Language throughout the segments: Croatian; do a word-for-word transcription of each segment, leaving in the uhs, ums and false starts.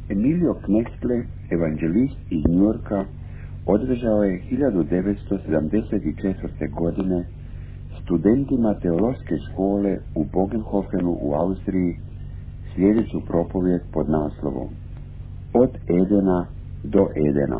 Emilio Knextle, evanđelist iz Njujorka, održao je hiljadu devetsto sedamdeset četvrte. godine studentima teološke škole u Bogenhofenu u Austriji sljedeću propovijed pod naslovom Od Edena do Edena.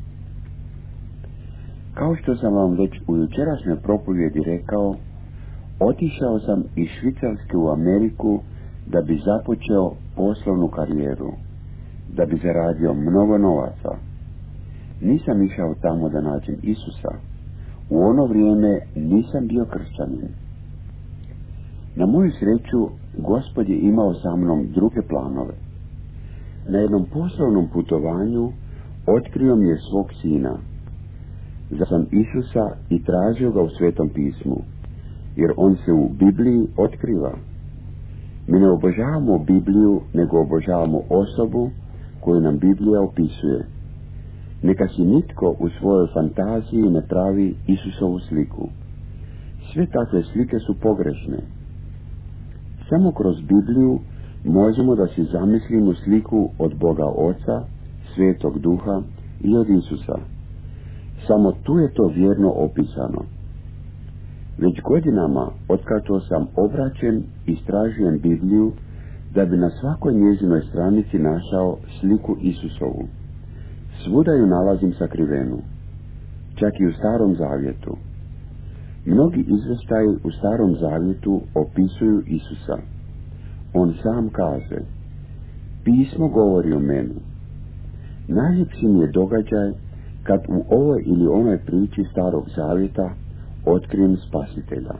Kao što sam vam već u jučerašnjoj propovjedi rekao, otišao sam iz Švicarske u Ameriku da bi započeo poslovnu karijeru, da bi zaradio mnogo novaca. Nisam išao tamo da nađem Isusa. U ono vrijeme nisam bio kršćanin. Na moju sreću, Gospod je imao sa mnom druge planove. Na jednom poslovnom putovanju otkrio mi je svog sina. Za sam Isusa i tražio ga u Svetom pismu, jer on se u Bibliji otkriva. Mi ne obožavamo Bibliju, nego obožavamo osobu koju nam Biblija opisuje. Neka si nitko u svojoj fantaziji ne pravi Isusovu sliku. Sve takve slike su pogrešne. Samo kroz Bibliju možemo da si zamislimo sliku od Boga Oca, Svetog Duha i od Isusa. Samo tu je to vjerno opisano. Već godinama, otkako sam obraćen, istražujem Bibliju da bi na svakoj njezinoj stranici našao sliku Isusovu. Svuda ju nalazim sakrivenu, čak i u Starom Zavjetu. Mnogi izvještaji u Starom Zavjetu opisuju Isusa. On sam kaže: Pismo govori o meni. Najljepši mi je događaj kad u ovoj ili onoj priči Starog Zavjeta otkrijem Spasitelja.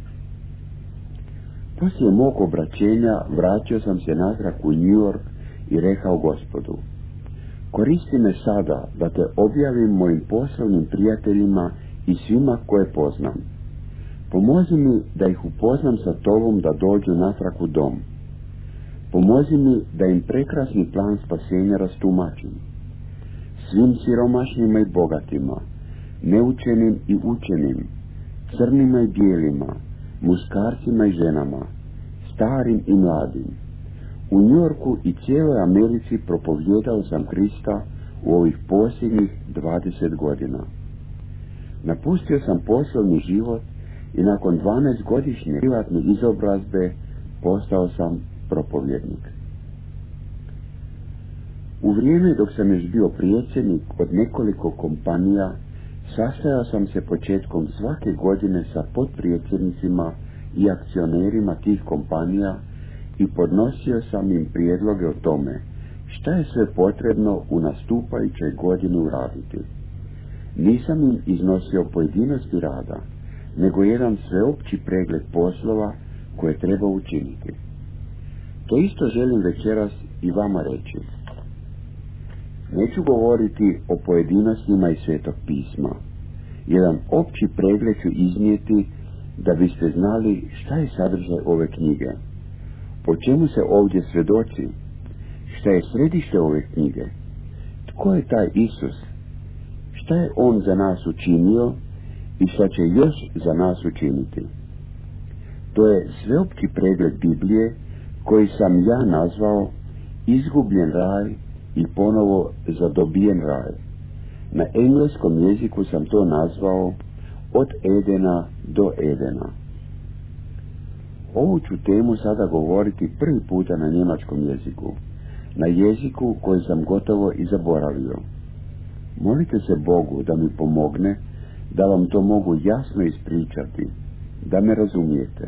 Poslije mog obraćenja vraćao sam se natrag u New York i rekao Gospodu: Koristi me sada da te objavim mojim poslovnim prijateljima i svima koje poznam. Pomozi mi da ih upoznam sa tobom da dođu natrag u dom. Pomozi mi da im prekrasni plan spasenja rastumačim. Svim siromašnima i bogatima, neučenim i učenim, crnima i bijelima, muškarcima i ženama, starim i mladim. U Njujorku i cijeloj Americi propovjedao sam Krista u ovih posljednjih dvadeset godina. Napustio sam poslovni život i nakon dvanaest godišnje privatne izobrazbe postao sam propovjednik. U vrijeme dok sam još bio predsjednik od nekoliko kompanija, sastajao sam se početkom svake godine sa potpredsjednicima i akcionerima tih kompanija i podnosio sam im prijedloge o tome šta je sve potrebno u nastupajućoj godini uraditi. Nisam im iznosio pojedinosti rada, nego jedan sveopći pregled poslova koje treba učiniti. To isto želim večeras i vama reći. Neću govoriti o pojedinostima iz Svetog pisma. Jedan opći pregled ću iznijeti da biste znali šta je sadržaj ove knjige, po čemu se ovdje svjedoči, šta je središte ove knjige, tko je taj Isus, šta je on za nas učinio i šta će još za nas učiniti. To je sveopći pregled Biblije koji sam ja nazvao Izgubljen raj i ponovo zadobijen raj. Na engleskom jeziku sam to nazvao Od Edena do Edena. Ovu ću temu sada govoriti prvi puta na njemačkom jeziku, na jeziku koji sam gotovo i zaboravio. Molite se Bogu da mi pomogne da vam to mogu jasno ispričati, da me razumijete.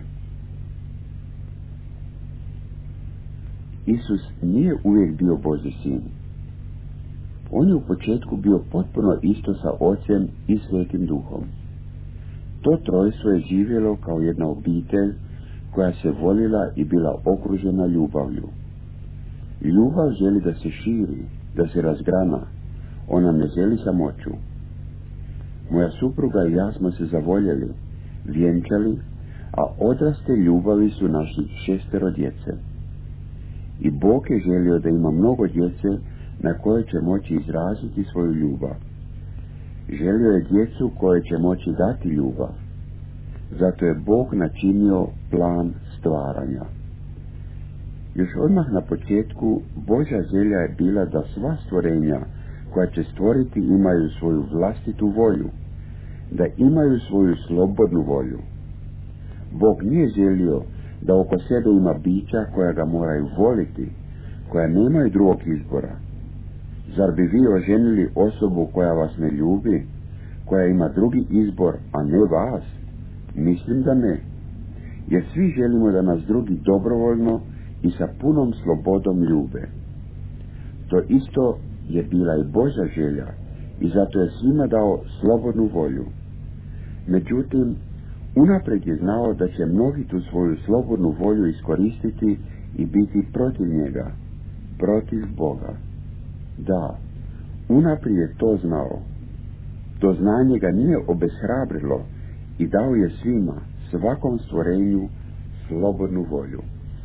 Isus nije uvijek bio Božji sin. On je u početku bio potpuno isto sa Ocem i Svetim Duhom. To trojstvo je živjelo kao jedna obitelj koja se volila i bila okružena ljubavlju. Ljubav želi da se širi, da se razgrana. Ona ne želi samoću. Moja supruga i ja smo se zavoljeli, vjenčali, a odraste ljubavi su naših šestero djece. I Bog je želio da ima mnogo djece na koje će moći izraziti svoju ljubav. Želio je djecu koje će moći dati ljubav. Zato je Bog načinio plan stvaranja. Još odmah na početku Božja želja je bila da sva stvorenja koja će stvoriti imaju svoju vlastitu volju, da imaju svoju slobodnu volju. Bog nije želio da oko sebe ima bića koja ga moraju voliti, koja nemaju drugog izbora. Zar bi vi oženili osobu koja vas ne ljubi, koja ima drugi izbor, a ne vas? Mislim da ne. Jer svi želimo da nas drugi dobrovoljno i sa punom slobodom ljube. To isto je bila i Božja želja i zato je svima dao slobodnu volju. Međutim, unaprijed je znao da će mnogi tu svoju slobodnu volju iskoristiti i biti protiv njega, protiv Boga. Da, unaprijed je to znao. To znanje ga nije obeshrabrilo i dao je svima, svakom stvorenju, slobodnu volju.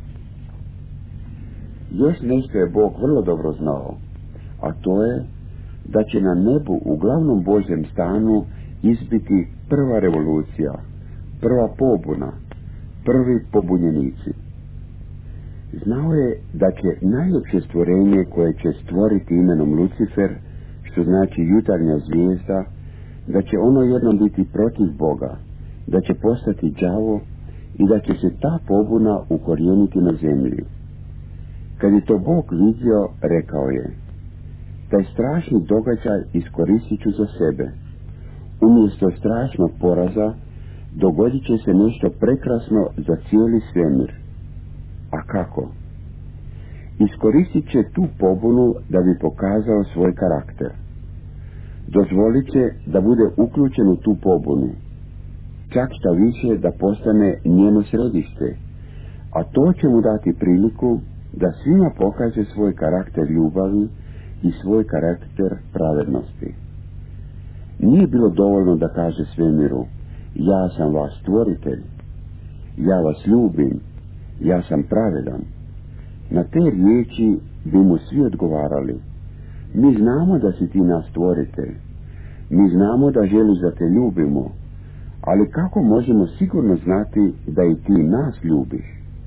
Još nešto je Bog vrlo dobro znao, a to je da će na nebu u glavnom Božjem stanu izbiti prva revolucija, prva pobuna, prvi pobunjenici. Znao je da će najljepše stvorenje koje će stvoriti imenom Lucifer, što znači jutarnja zvijezda, da će ono jednom biti protiv Boga, da će postati đavo i da će se ta pobuna ukorijeniti na zemlji. Kad je to Bog vidio, rekao je: taj strašni događaj iskoristit ću za sebe. Umjesto strašnog poraza dogodit će se nešto prekrasno za cijeli svemir. A kako? Iskoristit će tu pobunu da bi pokazao svoj karakter. Dozvolit će da bude uključen u tu pobunu, čak šta više da postane njeno središte, a to će mu dati priliku da svima pokaže svoj karakter ljubavi i svoj karakter pravednosti. Nije bilo dovoljno da kaže svemiru: ja sam vaš stvoritelj, ja vas ljubim, ja sam pravedan. Na te riječi bi mu svi odgovarali: mi znamo da si ti naš stvoritelj, mi znamo da želiš da te ljubimo, ali kako možemo sigurno znati da i ti nas ljubiš?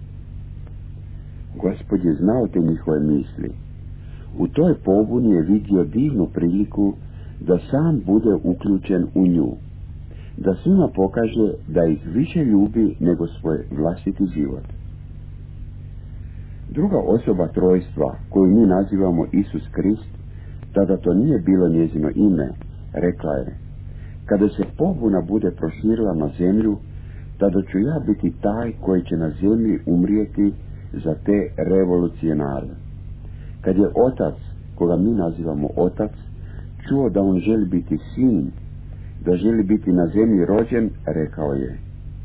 Gospod je znao te njihove misli. U toj pobuni je vidio divnu priliku da sam bude uključen u nju, da svima pokaže da ih više ljubi nego svoj vlastiti život. Druga osoba trojstva, koju mi nazivamo Isus Krist, tada to nije bilo njezino ime, rekla je: kada se pobuna bude proširila na zemlju, tada ću ja biti taj koji će na zemlji umrijeti za te revolucionare. Kad je Otac, koga mi nazivamo Otac, čuo da on želi biti sin, da želi biti na zemlji rođen, rekao je: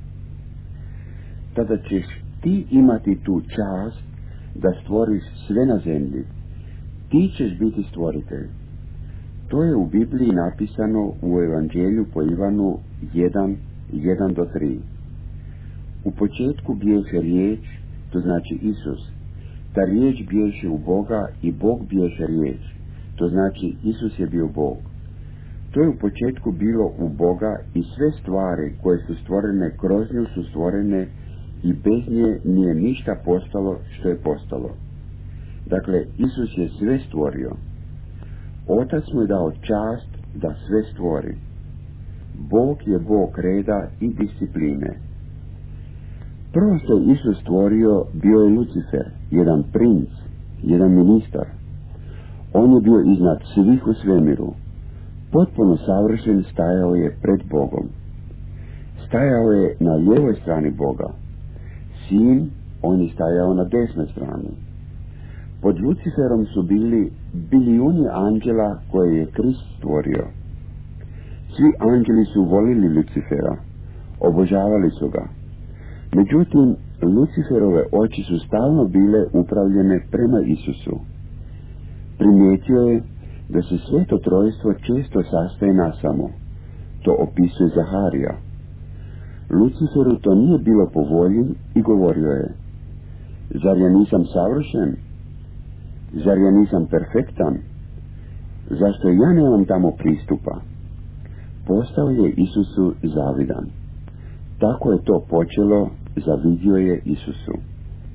tada ćeš ti imati tu čast da stvoriš sve na zemlji. Ti ćeš biti stvoritelj. To je u Bibliji napisano u Evanđelju po Ivanu jedan, jedan do tri. U početku biješe riječ, to znači Isus. Ta riječ biješe u Boga i Bog biješe riječ, to znači Isus je bio Bog. To je u početku bilo u Boga i sve stvari koje su stvorene kroz nju su stvorene i bez nje nije ništa postalo što je postalo. Dakle, Isus je sve stvorio. Otac mu je dao čast da sve stvori. Bog je Bog reda i discipline. Prvo što je Isus stvorio bio je Lucifer, jedan princ, jedan ministar. On je bio iznad svih u svemiru. Potpuno savršen stajao je pred Bogom. Stajao je na lijevoj strani Boga. Sin, on je stajao na desnoj strani. Pod Luciferom su bili bilijuni anđela koje je Krist stvorio. Svi anđeli su volili Lucifera, obožavali su ga. Međutim, Luciferove oči su stalno bile upravljene prema Isusu. Primijetio je da se sveto trojstvo često sastaje nasamo. To opisuje Zaharija. Luciferu to nije bilo po volji i govorio je: zar ja nisam savršen? Zar ja nisam perfektan? Zašto ja nemam tamo pristupa? Postao je Isusu zavidan. Tako je to počelo, zavidio je Isusu.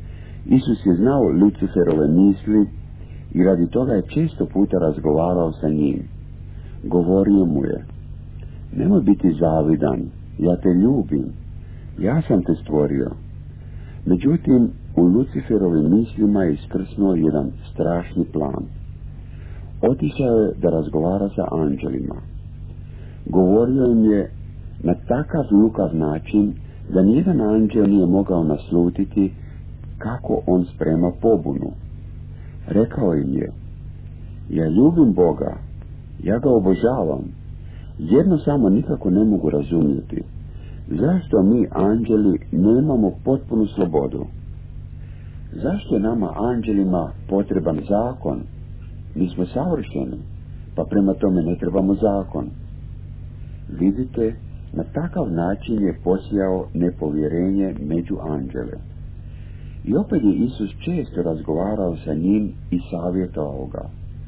Isus je znao Luciferove misli i radi toga je često puta razgovarao sa njim. Govorio mu je: nemoj biti zavidan, ja te ljubim, ja sam te stvorio. Međutim, u Luciferovim mislima je iskrsnuo jedan strašni plan. Otišao je da razgovara sa anđelima. Govorio im je na takav lukav način da nijedan anđel nije mogao naslutiti kako on sprema pobunu. Rekao im je: ja ljubim Boga, ja ga obožavam, jedno samo nikako ne mogu razumjeti. Zašto mi anđeli nemamo potpunu slobodu? Zašto je nama anđelima potreban zakon? Mi smo savršeni, pa prema tome ne trebamo zakon. Vidite, na takav način je posijao nepovjerenje među anđele. I opet je Isus često razgovarao sa njim i savjetovao ga: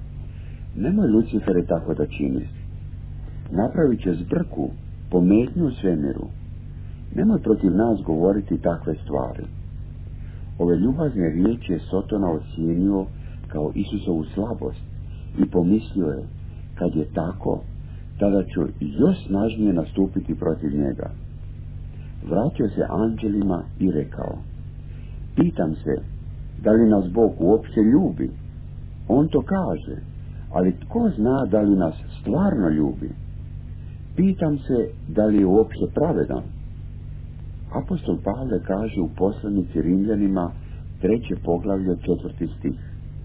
nemoj, Lucifere, tako da činiš. Napravit će zbrku, pometnju u svemiru. Nemoj protiv nas govoriti takve stvari. Ove ljubazne riječi je Sotona ocijenio kao Isusovu slabost i pomislio je: kad je tako, tada ću još snažnije nastupiti protiv njega. Vratio se anđelima i rekao: pitam se, da li nas Bog uopće ljubi? On to kaže, ali tko zna da li nas stvarno ljubi? Pitam se, da li je uopće pravedan? Apostol Pavle kaže u poslanici Rimljanima, treće poglavlje, četvrti stih: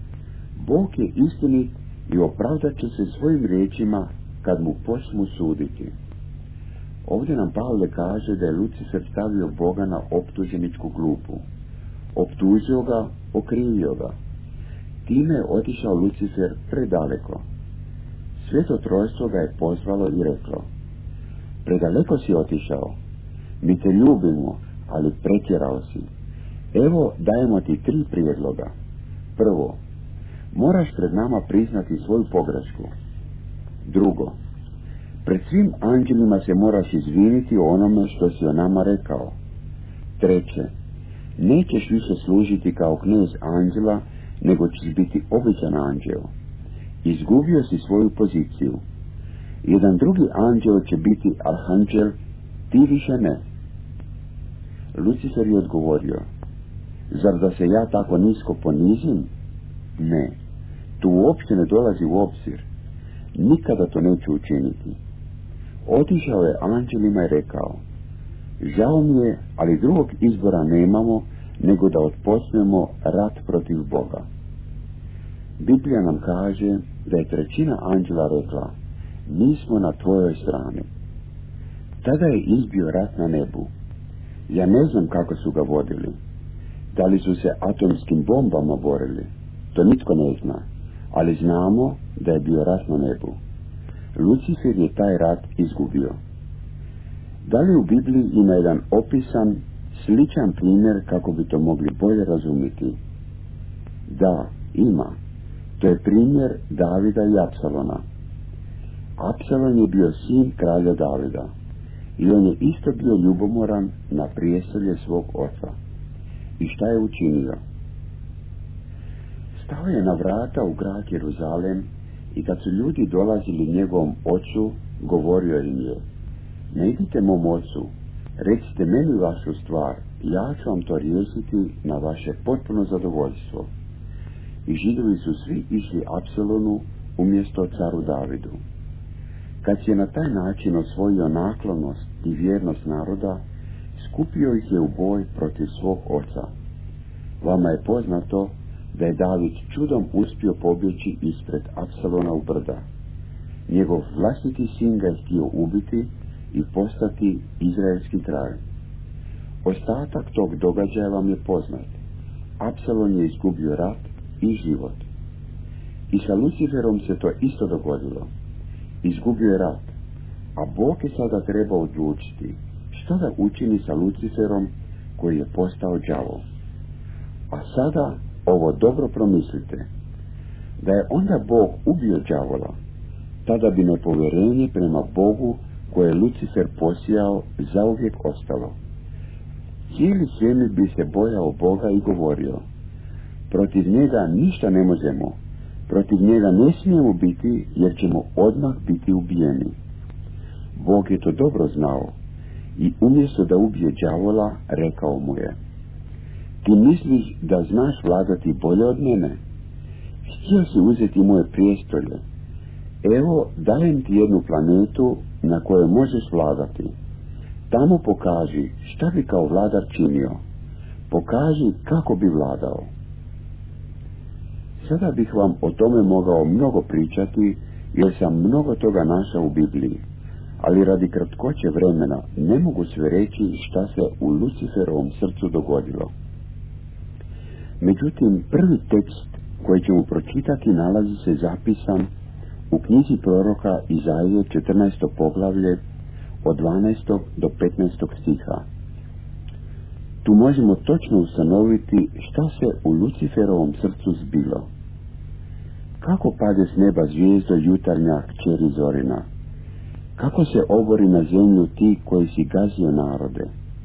Bog je istinit i opravdat će se svojim riječima kad mu počnu suditi. Ovdje nam Pavle kaže da je Lucifer stavio Boga na optuženičku klupu. Optužio ga, okrivio ga. Time je otišao Lucifer predaleko. Sveto trojstvo ga je pozvalo i reklo: predaleko si otišao, mi te ljubimo, ali pretjerao si. Evo dajemo ti tri prijedloga. Prvo, moraš pred nama priznati svoju pogrešku. Drugo, pred svim anđelima se moraš izviniti o onome što si o nama rekao. Treće, nećeš više služiti kao knez anđela, nego ćeš biti običan anđel. Izgubio si svoju poziciju. Jedan drugi anđel će biti arhanđel, ti više ne. Lucifer je odgovorio: zar da se ja tako nisko ponizim? Ne, to uopće ne dolazi u obzir. Nikada to neću učiniti. Otišao je anđelima i rekao: žao mi je, ali drugog izbora nemamo nego da otpočnemo rat protiv Boga. Biblija nam kaže da je trećina anđela rekla: mi smo na tvojoj strani. Tada je izbio rat na nebu. Ja ne znam kako su ga vodili. Da li su se atomskim bombama borili? To nitko ne zna, ali znamo da je bio rat na nebu. Lucifer je taj rat izgubio. Da li u Bibliji ima jedan opisan, sličan primjer kako bi to mogli bolje razumjeti? Da, ima. To je primjer Davida i Apsalona. Apsalon je bio sin kralja Davida i on je isto bio ljubomoran na prijestolje svog oca. I šta je učinio? Stao je na vrata u grad Jeruzalem i kad su ljudi dolazili njegovom ocu, govorio im je: ne idite mom ocu, recite meni vašu stvar, ja ću vam to riješiti na vaše potpuno zadovoljstvo. I Židovi su svi išli Apsalonu umjesto caru Davidu. Kad je na taj način osvojio naklonost i vjernost naroda, skupio ih je u boj protiv svog oca. Vama je poznato da je David čudom uspio pobjeći ispred Apsalona u brda. Njegov vlastiti sin ga je htio ubiti i postati izraelski kralj. Ostatak tog događaja vam je poznat. Apsalon je izgubio rat i život. I sa Luciferom se to isto dogodilo. Izgubio je rat, a Bog je sada treba odlučiti što da učini sa Luciferom koji je postao đavo. A sada ovo dobro promislite. Da je onda Bog ubio đavola, tada bi nepovjerenje prema Bogu koje je Lucifer posijao zauvijek ostalo. Cijeli svemir bi se bojao Boga i govorio: protiv njega ništa ne možemo, protiv njega ne smijemo biti, jer ćemo odmah biti ubijeni. Bog je to dobro znao i umjesto da ubije đavola, rekao mu je: ti misliš da znaš vladati bolje od mene? Htio si uzeti moje prijestolje. Evo, dajem ti jednu planetu na kojoj možeš vladati. Tamo pokaži šta bi kao vladar činio. Pokaži kako bi vladao. Sada bih vam o tome mogao mnogo pričati, jer sam mnogo toga našao u Bibliji, ali radi kratkoće vremena ne mogu sve reći šta se u Luciferovom srcu dogodilo. Međutim, prvi tekst koji ćemo pročitati nalazi se zapisan u knjizi proroka Izaije četrnaesto poglavlje od dvanaestog do petnaestog stiha. Tu možemo točno ustanoviti šta se u Luciferovom srcu zbilo. Kako pade s neba zvijezdo jutarnja kćeri Zorina? Kako se obori na zemlju ti koji si gazio narode?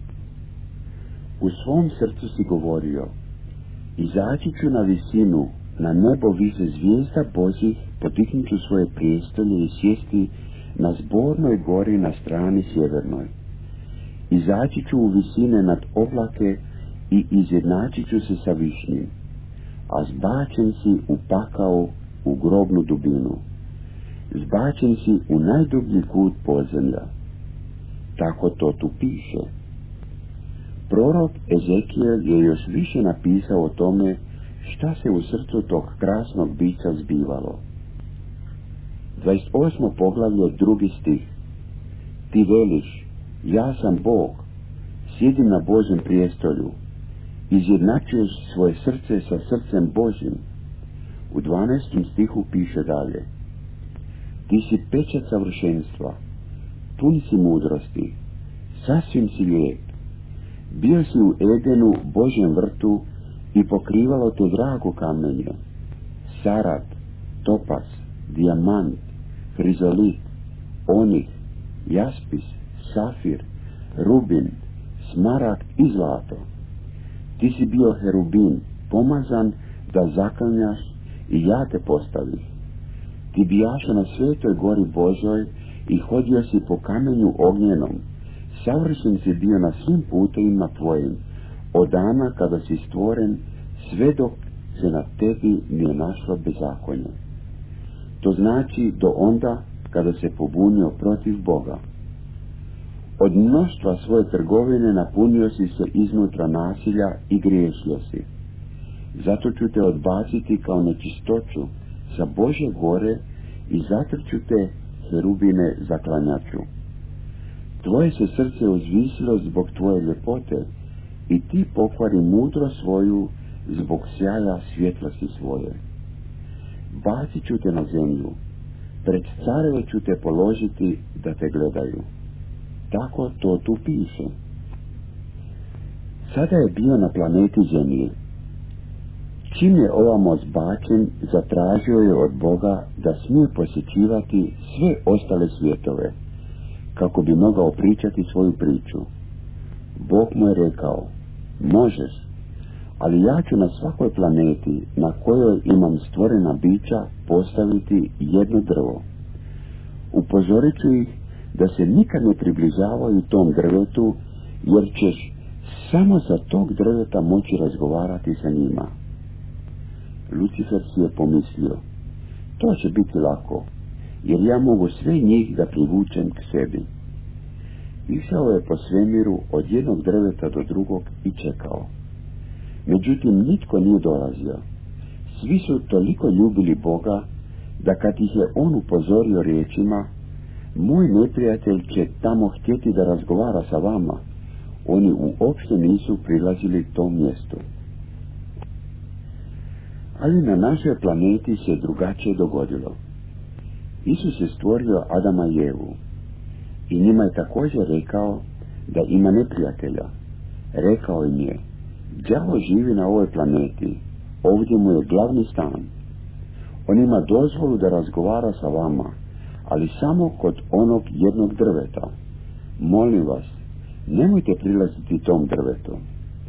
U svom srcu si govorio: izaći ću na visinu, na nebo vise zvijezda Božih, potihnut ću svoje prijestolje i sjesti na zbornoj gori na strani sjevernoj. Izaći ću u visine nad oblake i izjednačit ću se sa višnjim, a zbačen si u pakao, u grobnu dubinu. Zbačen si u najdublji kut podzemlja. Tako to tu piše. Prorok Ezekijel je još više napisao o tome šta se u srcu tog krasnog bića zbivalo. dvadeset osmo poglavlje, drugi stih. Ti veliš: ja sam Bog, sjedim na Božjem prijestolju, izjednačuješ svoje srce sa srcem Božjim. U dvanaestom stihu piše dalje: ti si pečat savršenstva, pun si mudrosti, sasvim si lijep. Bio si u Edenu, Božjem vrtu, i pokrivalo te drago kamenje: sarad, topas, dijamant, hrizolit, onih, jaspis, safir, rubin, smaragd i zlato. Ti si bio herubin, pomazan da zaklanjaš, i ja te postavih. Ti bijaša na svetoj gori Božoj i hodio si po kamenju ognjenom. Savršen si bio na svim putevima tvojim, od dana kada si stvoren, sve dok se na tebi nije našlo bezakonje. To znači do onda kada se pobunio protiv Boga. Od mnoštva svoje trgovine napunio si se iznutra nasilja i griješio si. Zato ću te odbaciti kao nečistoću sa Božje gore i zatrću te, herubine, zaklanjaču. Tvoje se srce uzvisilo zbog tvoje ljepote i ti pokvari mudro svoju zbog sjaja svjetlosti svoje. Bacit ću te na zemlju, pred careve ću te položiti da te gledaju. Tako to tu piše. Sada je bio na planeti Zemlji. Čim je ovamo zbačen, zatražio je od Boga da smije posjećivati sve ostale svjetove, kako bi mogao pričati svoju priču. Bog mu je rekao: možeš, ali ja ću na svakoj planeti na kojoj imam stvorena bića postaviti jedno drvo. Upozorit ću ih da se nikad ne približavaju tom drvetu, jer ćeš samo za tog drveta moći razgovarati sa njima. Lucifer si je pomislio: to će biti lako, jer ja mogu sve njih da privučem k sebi. Išao je po svemiru od jednog drveta do drugog i čekao. Međutim, nitko nije dolazio. Svi su toliko ljubili Boga, da kad ih je on upozorio riječima: moj neprijatelj će tamo htjeti da razgovara sa vama, oni uopšte nisu prilazili tom mjestu. Ali na našoj planeti se drugačije dogodilo. Isus je stvorio Adama i Evu i njima je također rekao da ima neprijatelja. Rekao im je: đavo živi na ovoj planeti, ovdje mu je glavni stan. On ima dozvolu da razgovara sa vama, ali samo kod onog jednog drveta. Molim vas, nemojte prilaziti tom drvetu.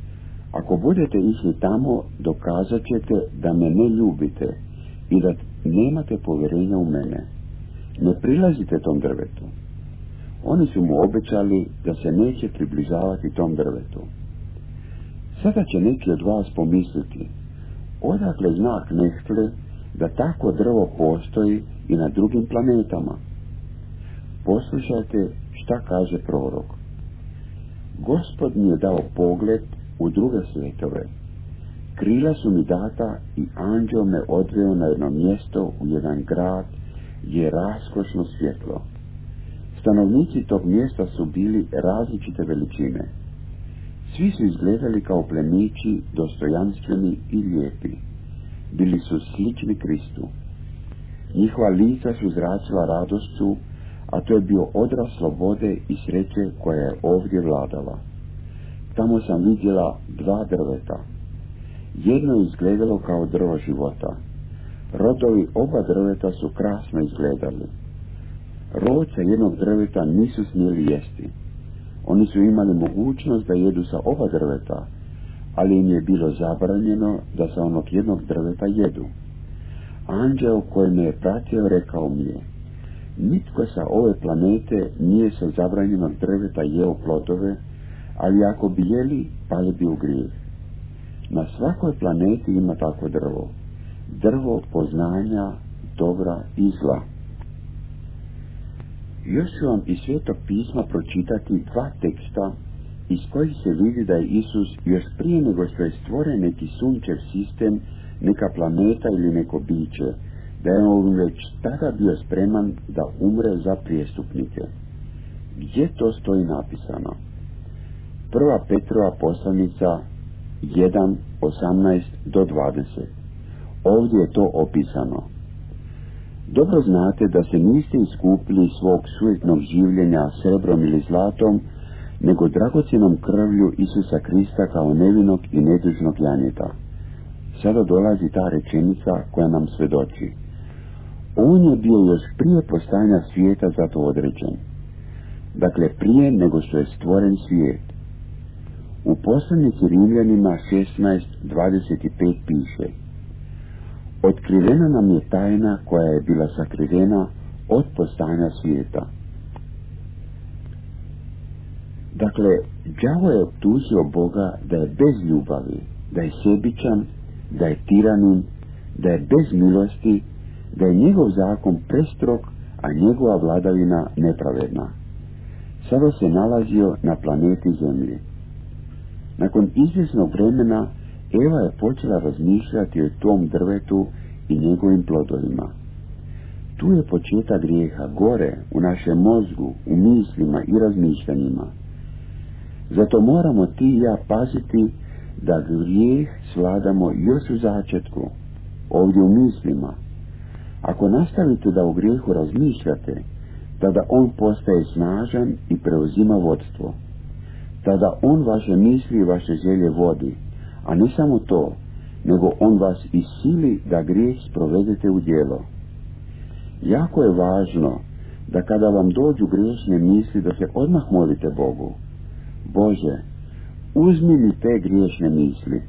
Ako budete išli tamo, dokazat ćete da me ne ljubite i da nemate povjerenja u mene. Ne prilazite tom drvetu. Oni su mu obećali da se neće približavati tom drvetu. Sada će neki od vas pomisliti, odakle znak Nehtle da takvo drvo postoji i na drugim planetama. Poslušajte šta kaže prorok. Gospod mi je dao pogled u druge svjetove. Krila su mi data i anđeo me odveo na jedno mjesto u jedan grad gdje je raskošno svjetlo. Stanovnici tog mjesta su bili različite veličine. Svi su izgledali kao plemići, dostojanstveni i lijepi. Bili su slični Kristu. Njihova lica su zračila radošću, a to je bio odraz slobode i sreće koja je ovdje vladala. Tamo sam vidjela dva drveta. Jedno je izgledalo kao drvo života. Rodovi oba drveta su krasno izgledali. Rodca jednog drveta nisu smjeli jesti. Oni su imali mogućnost da jedu sa oba drveta, ali im je bilo zabranjeno da sa onog jednog drveta jedu. Anđeo koji me je pratio rekao mi je, nitko sa ove planete nije sa zabranjenog drveta jeo plodove, ali ako bi jeli, pali bi u grijeh. Na svakoj planeti ima takvo drvo. Drvo poznanja, dobra i zla. Još ću vam iz Svetog pisma pročitati dva teksta iz kojih se vidi da je Isus još prije nego što je stvoren neki sunčev sistem, neka planeta ili neko biće, da je on već tada bio spreman da umre za prijestupnike. Gdje to stoji napisano? Prva Petrova poslanica jedan, osamnaest do dvadeset. Ovdje je to opisano. Dobro znate da se niste iskupili svog sujetnog življenja srebrom ili zlatom, nego dragocjenom krvlju Isusa Krista kao nevinog i nedužnog janjeta. Sada dolazi ta rečenica koja nam svjedoči. On je bio još prije postajanja svijeta za to određen. Dakle, prije nego što je stvoren svijet. U poslanici Rimljanima šesnaest, dvadeset pet piše: otkrivena nam je tajna koja je bila sakrivena od postajanja svijeta. Dakle, đavo je optužio Boga da je bez ljubavi, da je sebičan, da je tiranin, da je bez milosti, da je njegov zakon prestrog, a njegova vladavina nepravedna. Sada se nalazio na planeti Zemlji. Nakon izvjesnog vremena Eva je počela razmišljati o tom drvetu i njegovim plodovima. Tu je početak grijeha, gore, u našem mozgu, u mislima i razmišljanjima. Zato moramo ti i ja paziti da grijeh svladamo još u začetku, ovdje u mislima. Ako nastavite da u grijehu razmišljate, tada on postaje snažan i preuzima vodstvo. Tada on vaše misli i vaše želje vodi, a ne samo to, nego on vas isili da grijeh sprovedete u djelo. Jako je važno da kada vam dođu griješne misli da se odmah molite Bogu: Bože, uzmi mi te griješne misli.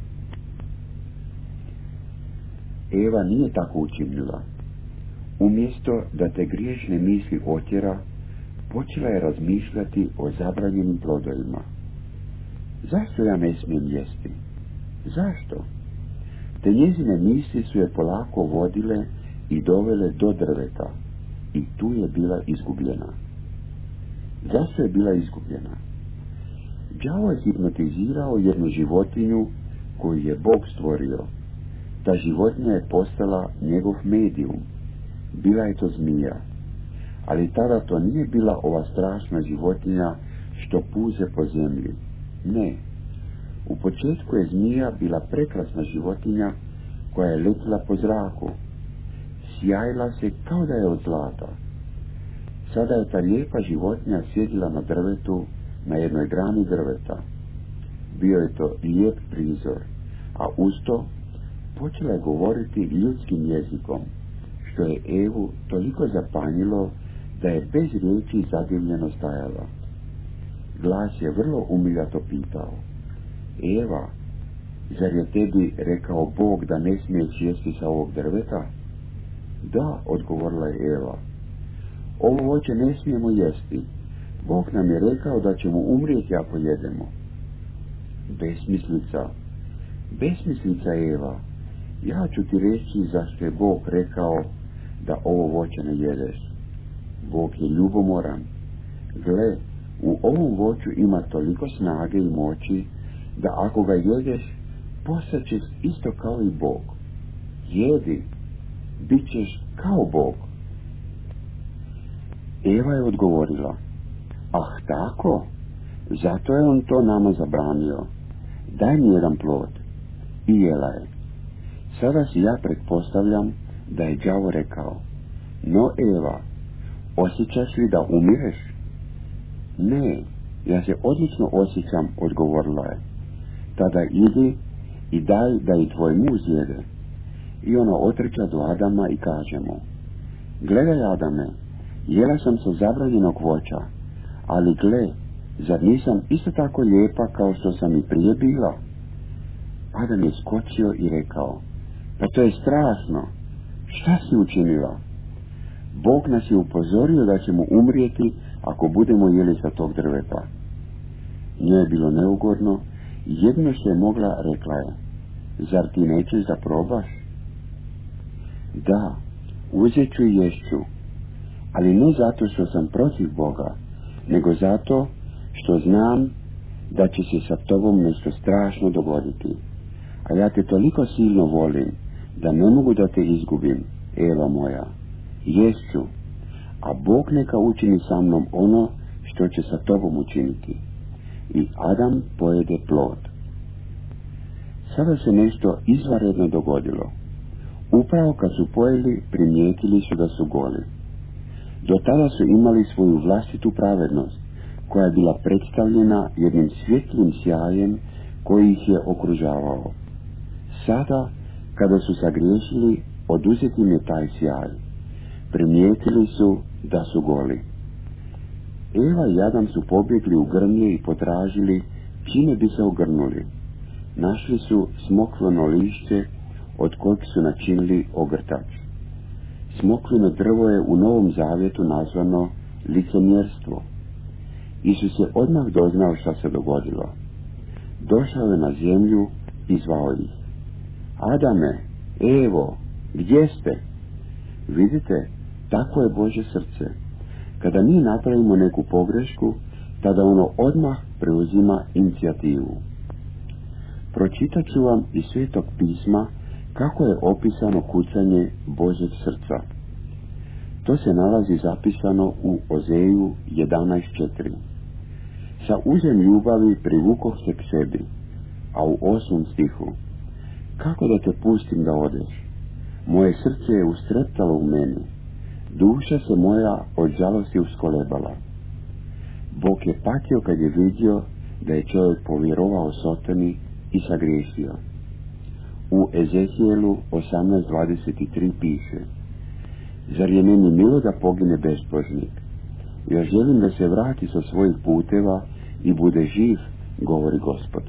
Eva nije tako učinila. Umjesto da te griješne misli otjera, počela je razmišljati o zabranjenim plodovima. Zašto ja ne smijem jesti? Zašto? Te njezine misli su je polako vodile i dovele do drveta, i tu je bila izgubljena. Zašto je bila izgubljena? Đavo je hipnotizirao jednu životinju koju je Bog stvorio. Ta životinja je postala njegov medijum. Bila je to zmija. Ali tada to nije bila ova strašna životinja što puze po zemlji. Ne. U početku je zmija bila prekrasna životinja koja je letila po zraku. Sjajila se kao da je od zlata. Sada je ta lijepa životinja sjedila na drvetu, na jednoj grani drveta. Bio je to lijep prizor, a uz to počela je govoriti ljudskim jezikom, što je Evu toliko zapanjilo da je bez riječi zadivljeno stajala. Glas je vrlo umiljato pitao: Eva, Zar je tebi rekao Bog da ne smiješ jesti sa ovog drveta? Da, odgovorila je Eva. Ovo voće ne smijemo jesti. Bog nam je rekao da ćemo umrijeti ako jedemo. Besmislica, besmislica Eva, ja ću ti reći zašto je Bog rekao da ovo voće ne jedeš. Bog je ljubomoran. Gle, u ovom voću ima toliko snage i moći da ako ga jedeš, postaćeš isto kao i Bog. Jedi, bit ćeš kao Bog. Eva je odgovorila, ah tako, zato je on to nama zabranio. Daj mi jedan plod. I jela je. Sada si ja pretpostavljam da je đavo rekao, no Eva, osjećaš li da umireš? Ne, ja se odlično osjećam, odgovorila je. Tada idi i daj da i tvoj muž jede. I ona otrča do Adama i kaže mu, gledaj Adame, jela sam sa zabranjenog voća, ali gle, zar nisam isto tako lijepa kao što sam i prije bila? Adam je skočio i rekao, pa to je strašno, šta si učinila? Bog nas je upozorio da ćemo umrijeti ako budemo jeli sa tog drveta. Njoj je bilo neugodno i jedino što je mogla rekla je, zar ti nećeš da probaš? Da, uzet ću i ješću, ali ne zato što sam protiv Boga, nego zato što znam da će se sa tobom nešto strašno dogoditi. A ja te toliko silno volim da ne mogu da te izgubim, Eva moja. Ješću, a Bog neka učini sa mnom ono što će sa tobom učiniti. I Adam pojede plod. Sada se nešto izvanredno dogodilo. Upravo kad su pojeli, primijetili su da su goli. Do tada su imali svoju vlastitu pravednost, koja je bila predstavljena jednim svjetlim sjajem koji ih je okružavao. Sada, kada su sagriješili, oduzet im je taj sjaj. Primijetili su da su goli. Eva i Adam su pobjegli u grmlje i potražili čime bi se ogrnuli. Našli su smokveno lišće od kojeg su načinili ogrtač. Smokveno drvo je u Novom Zavjetu nazvano licemjerstvo. Isus je odmah doznao šta se dogodilo. Došao je na zemlju i zvao ih. Adame, Evo, gdje ste? Vidite, tako je Božje srce. Kada mi napravimo neku pogrešku, tada ono odmah preuzima inicijativu. Pročitat ću vam iz Svetog pisma kako je opisano kucanje Božjeg srca. To se nalazi zapisano u Ozeju jedanaest četiri. Sa uzem ljubavi privukoh te k sebi, a u osmom stihu, kako da te pustim da odeš? Moje srce je ustreptalo u meni, duša se moja od žalosti uskolebala. Bog je patio kad je vidio da je čovjek povjerovao Sotoni i sagriješio. U Ezehijelu osamnaest dvadeset tri piše, zar je meni milo da pogine bezbožnik? Ja želim da se vrati sa svojih puteva i bude živ, govori Gospod.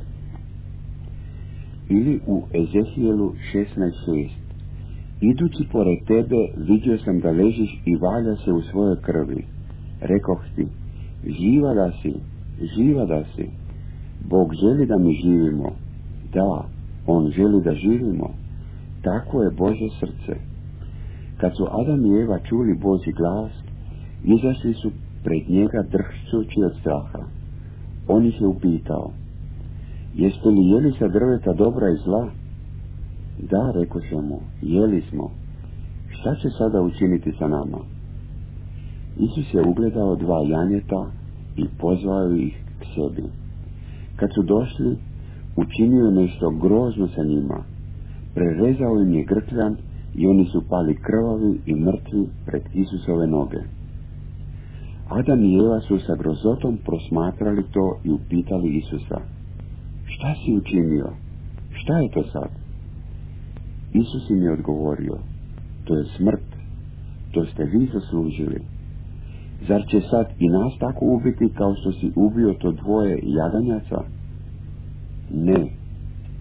Ili u Ezehijelu šesnaest šest, idući pored tebe vidio sam da ležiš i valja se u svojoj krvi. Rekoh ti, živa da si, živa da si. Bog želi da mi živimo. Da, on želi da živimo. Tako je Božje srce. Kad su Adam i Eva čuli Božji glas, izašli su pred njega drhćući od straha. On ih je upitao, jeste li jeli sa drveta dobra i zla? Da, rekoše mu, jeli smo. Šta će sada učiniti sa nama? Isus je ugledao dva janjeta i pozvao ih k sebi. Kad su došli, učinio je nešto grozno sa njima. Prerezao im je grkljan i oni su pali krvavi i mrtvi pred Isusove noge. Adam i Eva su sa grozotom prosmatrali to i upitali Isusa, šta si učinio? Šta je to sad? Isus im je odgovorio, to je smrt, to ste vi zaslužili. Zar će sad i nas tako ubiti kao što si ubio to dvoje jaganjaca? Ne,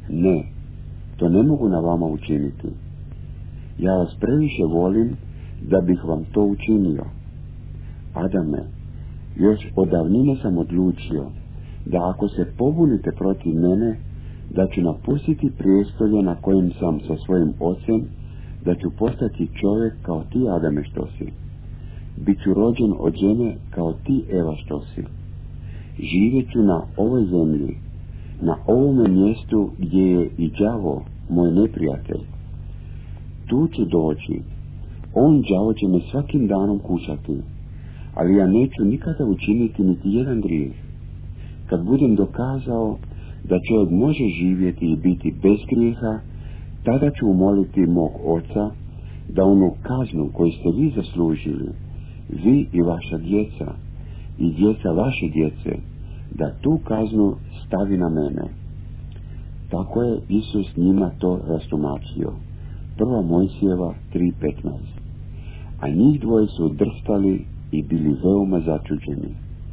Ne, to ne mogu na vama učiniti. Ja vas previše volim da bih vam to učinio. Adame, još od davnine sam odlučio da ako se pobunite protiv mene, da ću napustiti prijestolje na kojem sam sa svojim ocem, da ću postati čovjek kao ti, Adame, što si. Biću rođen od žene kao ti, Eva, što si. Živjet ću na ovoj zemlji, na ovome mjestu gdje je i đavo, moj neprijatelj. Tu ću doći. On, đavo, će me svakim danom kušati, ali ja neću nikada učiniti niti jedan grijeh. Kad budem dokazao da čovjek može živjeti i biti bez grijeha, tada ću umoliti mog oca da onu kaznu koju ste vi zaslužili, vi i vaša djeca i djeca vaše djece, da tu kaznu stavi na mene. Tako je Isus njima to rastumačio. Prva Mojsijeva tri petnaest. A njih dvoje su drhtali i bili veoma začuđeni.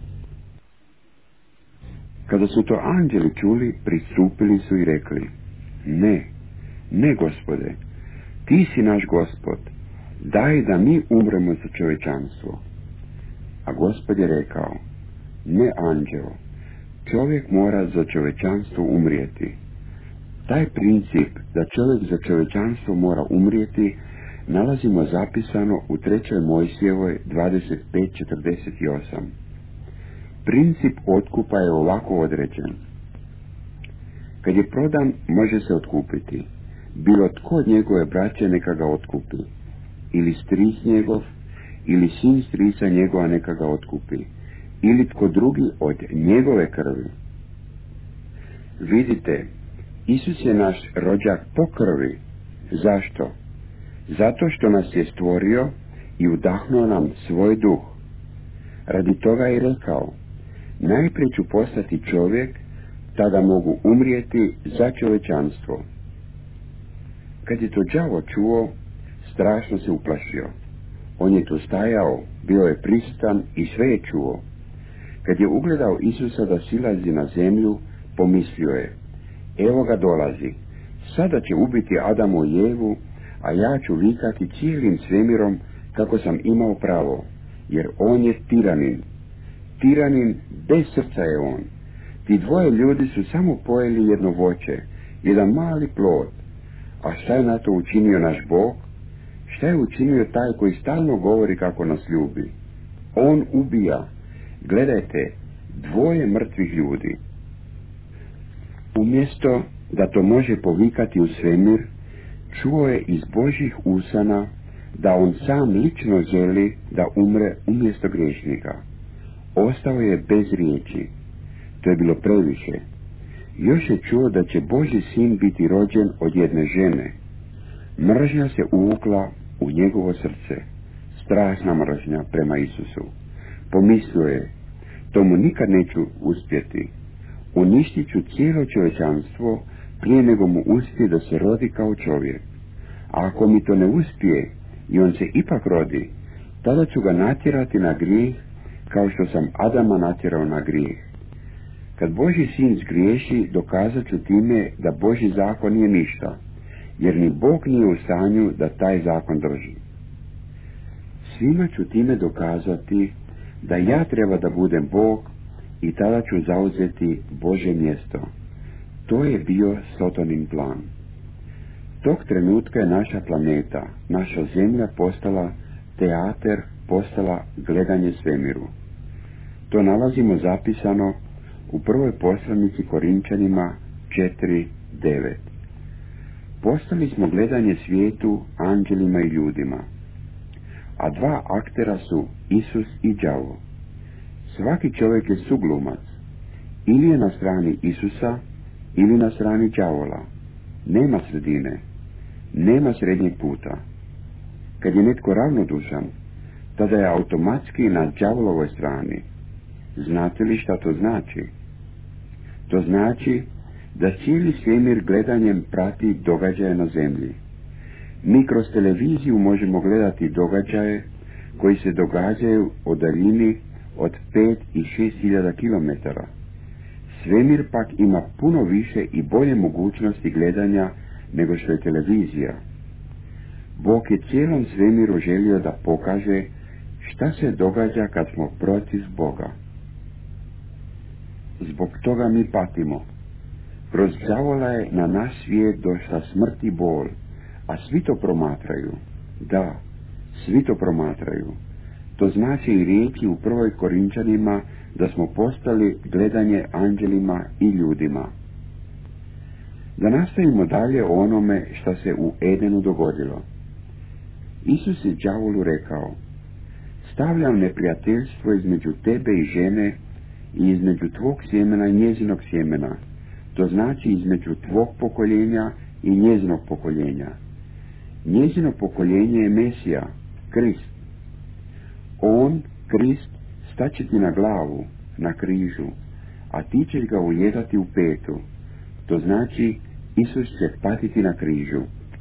Kada su to anđeli čuli, pristupili su i rekli: Ne, ne, Gospode, ti si naš Gospod, daj da mi umremo za čovječanstvo. A Gospod je rekao: Ne, anđeo, čovjek mora za čovječanstvo umrijeti. Taj princip da čovjek za čovječanstvo mora umrijeti nalazimo zapisano u trećoj Mojsijevoj dvadeset pet četrdeset osam. Princip otkupa je ovako određen. Kad je prodan, može se otkupiti. Bilo tko od njegove braće neka ga otkupi. Ili stric njegov, ili sin strica njegova neka ga otkupi. Ili tko drugi od njegove krvi. Vidite, Isus je naš rođak po krvi. Zašto? Zato što nas je stvorio i udahnuo nam svoj duh. Radi toga je rekao: najprije ću postati čovjek, tada mogu umrijeti za čovječanstvo. Kad je to đavo čuo, strašno se uplašio. On je tu stajao, bio je prisutan i sve je čuo. Kad je ugledao Isusa da silazi na zemlju, pomislio je: evo ga dolazi, sada će ubiti Adamu i Evu, a ja ću vikati cijelim svemirom kako sam imao pravo, jer on je tiranin. Tiranin bez srca je on. Ti dvoje ljudi su samo pojeli jedno voće, jedan mali plod. A šta je na to učinio naš Bog? Šta je učinio taj koji stalno govori kako nas ljubi? On ubija. Gledajte, dvoje mrtvih ljudi. Umjesto da to može povikati u svemir, čuo je iz Božjih usana da on sam lično želi da umre umjesto griješnika. Ostao je bez riječi. To je bilo previše. Još je čuo da će Božji sin biti rođen od jedne žene. Mržnja se uvukla u njegovo srce. Strašna mržnja prema Isusu. Pomislio je: tomu nikad neću uspjeti. Uništit ću cijelo čovječanstvo prije nego mu uspije da se rodi kao čovjek. A ako mi to ne uspije i on se ipak rodi, tada ću ga natjerati na grijeh kao što sam Adama natjerao na grijeh. Kad Božji sin zgriješi, dokazat ću time da Božji zakon nije ništa, jer ni Bog nije u stanju da taj zakon drži. Svima ću time dokazati da ja treba da budem Bog i tada ću zauzeti Božje mjesto. To je bio Sotonin plan. Tog trenutka je naša planeta, naša zemlja postala teater, postala gledanje svemiru. To nalazimo zapisano u prvoj poslanici Korinčanima četiri devet. Postali smo gledanje svijetu, anđelima i ljudima. A dva aktera su Isus i đavo. Svaki čovjek je suglumac. Ili je na strani Isusa, ili na strani đavola. Nema sredine. Nema srednjeg puta. Kad je netko ravnodušan, tada je automatski na đavolovoj strani. Znate li šta to znači? To znači da cijeli svemir gledanjem prati događaje na zemlji. Mi kroz televiziju možemo gledati događaje koji se događaju o daljini od pet i šest hiljada kilometara. Svemir pak ima puno više i bolje mogućnosti gledanja nego što je televizija. Bog je cijelom svemiru želio da pokaže šta se događa kad smo protiv Boga. Zbog toga mi patimo. Kroz đavola je na naš svijet došla smrt i bol, a svi to promatraju. Da, svi to promatraju. To znači i riječi u prvoj Korinčanima da smo postali gledanje anđelima i ljudima. Da nastavimo dalje o onome što se u Edenu dogodilo. Isus je đavolu rekao: stavljam neprijateljstvo između tebe i žene i između tvog sjemena i njezinog sjemena, to znači između tvog pokoljenja i njezinog pokoljenja. Njezino pokoljenje je Mesija, Krist. On, Krist, staće ti na glavu, na križu, a ti ćeš ga ujedati u petu, to znači Isus će patiti na križu.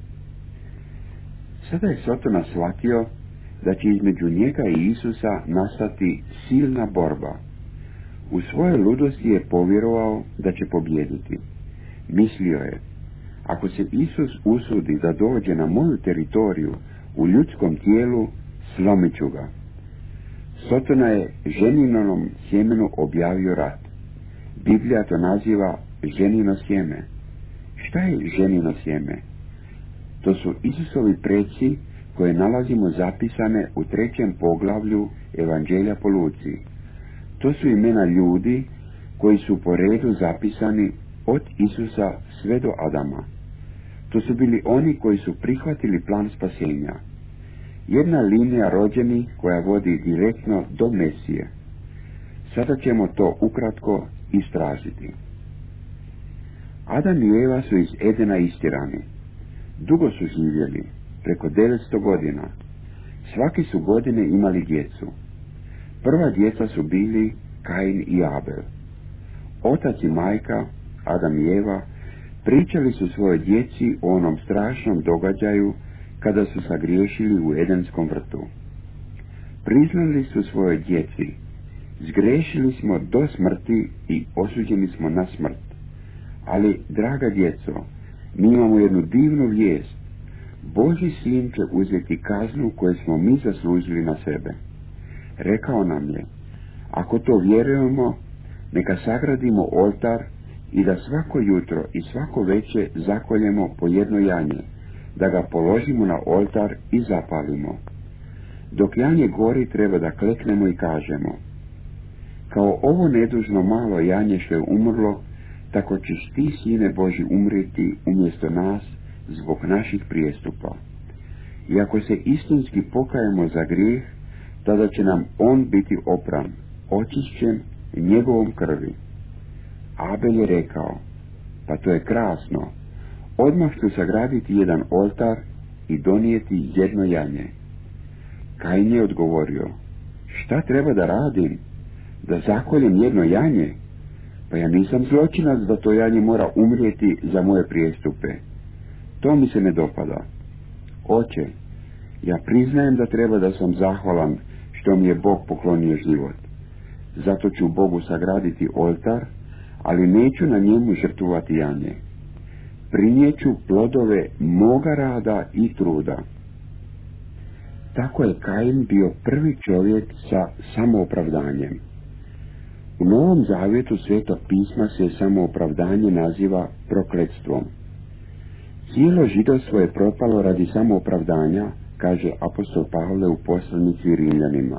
Sada je Sotona shvatio da će između njega i Isusa nastati silna borba. U svojoj ludosti je povjerovao da će pobijediti. Mislio je, ako se Isus usudi da dođe na moju teritoriju u ljudskom tijelu, slomit ću ga. Sotona je ženinom sjemenu objavio rat. Biblija to naziva ženino sjeme. Šta je ženino sjeme? To su Isusovi preci koje nalazimo zapisane u trećem poglavlju Evanđelja po Luci. To su imena ljudi koji su po redu zapisani od Isusa sve do Adama. To su bili oni koji su prihvatili plan spasenja. Jedna linija rođeni koja vodi direktno do Mesije. Sada ćemo to ukratko istražiti. Adam i Eva su iz Edena istirani. Dugo su živjeli, preko devetsto godina. Svaki su godine imali djecu. Prva djeca su bili Kain i Abel. Otac i majka, Adam i Eva, pričali su svojoj djeci o onom strašnom događaju kada su sagriješili u Edenskom vrtu. Priznali su svojoj djeci: zgrešili smo do smrti i osuđeni smo na smrt. Ali, draga djeco, mi imamo jednu divnu vijest. Božji sin će uzeti kaznu koju smo mi zaslužili na sebe. Rekao nam je, ako to vjerujemo, neka sagradimo oltar i da svako jutro i svako večer zakoljemo po jedno janje, da ga položimo na oltar i zapalimo. Dok janje gori, treba da kleknemo i kažemo: kao ovo nedužno malo janje što je umrlo, tako ćeš ti, sine Boži, umrijeti umjesto nas zbog naših prijestupa. I ako se istinski pokajemo za grijeh, tada će nam on biti opran, očišćen njegovom krvi. Abel je rekao: pa to je krasno, odmah ću sagraditi jedan oltar i donijeti jedno janje. Kain je odgovorio: šta treba da radim? Da zakoljem jedno janje? Pa ja nisam zločinac da to janje mora umrijeti za moje prijestupe. To mi se ne dopada. Oče, ja priznajem da treba da sam zahvalan što mi je Bog poklonio život. Zato ću Bogu sagraditi oltar, ali neću na njemu žrtvovati janje. Prinijeću plodove moga rada i truda. Tako je Kain bio prvi čovjek sa samoopravdanjem. U Novom Zavjetu Svetog pisma se samoopravdanje naziva prokletstvom. Cijelo židovstvo je propalo radi samoopravdanja, kaže apostol Pavle u poslanici Rimljanima.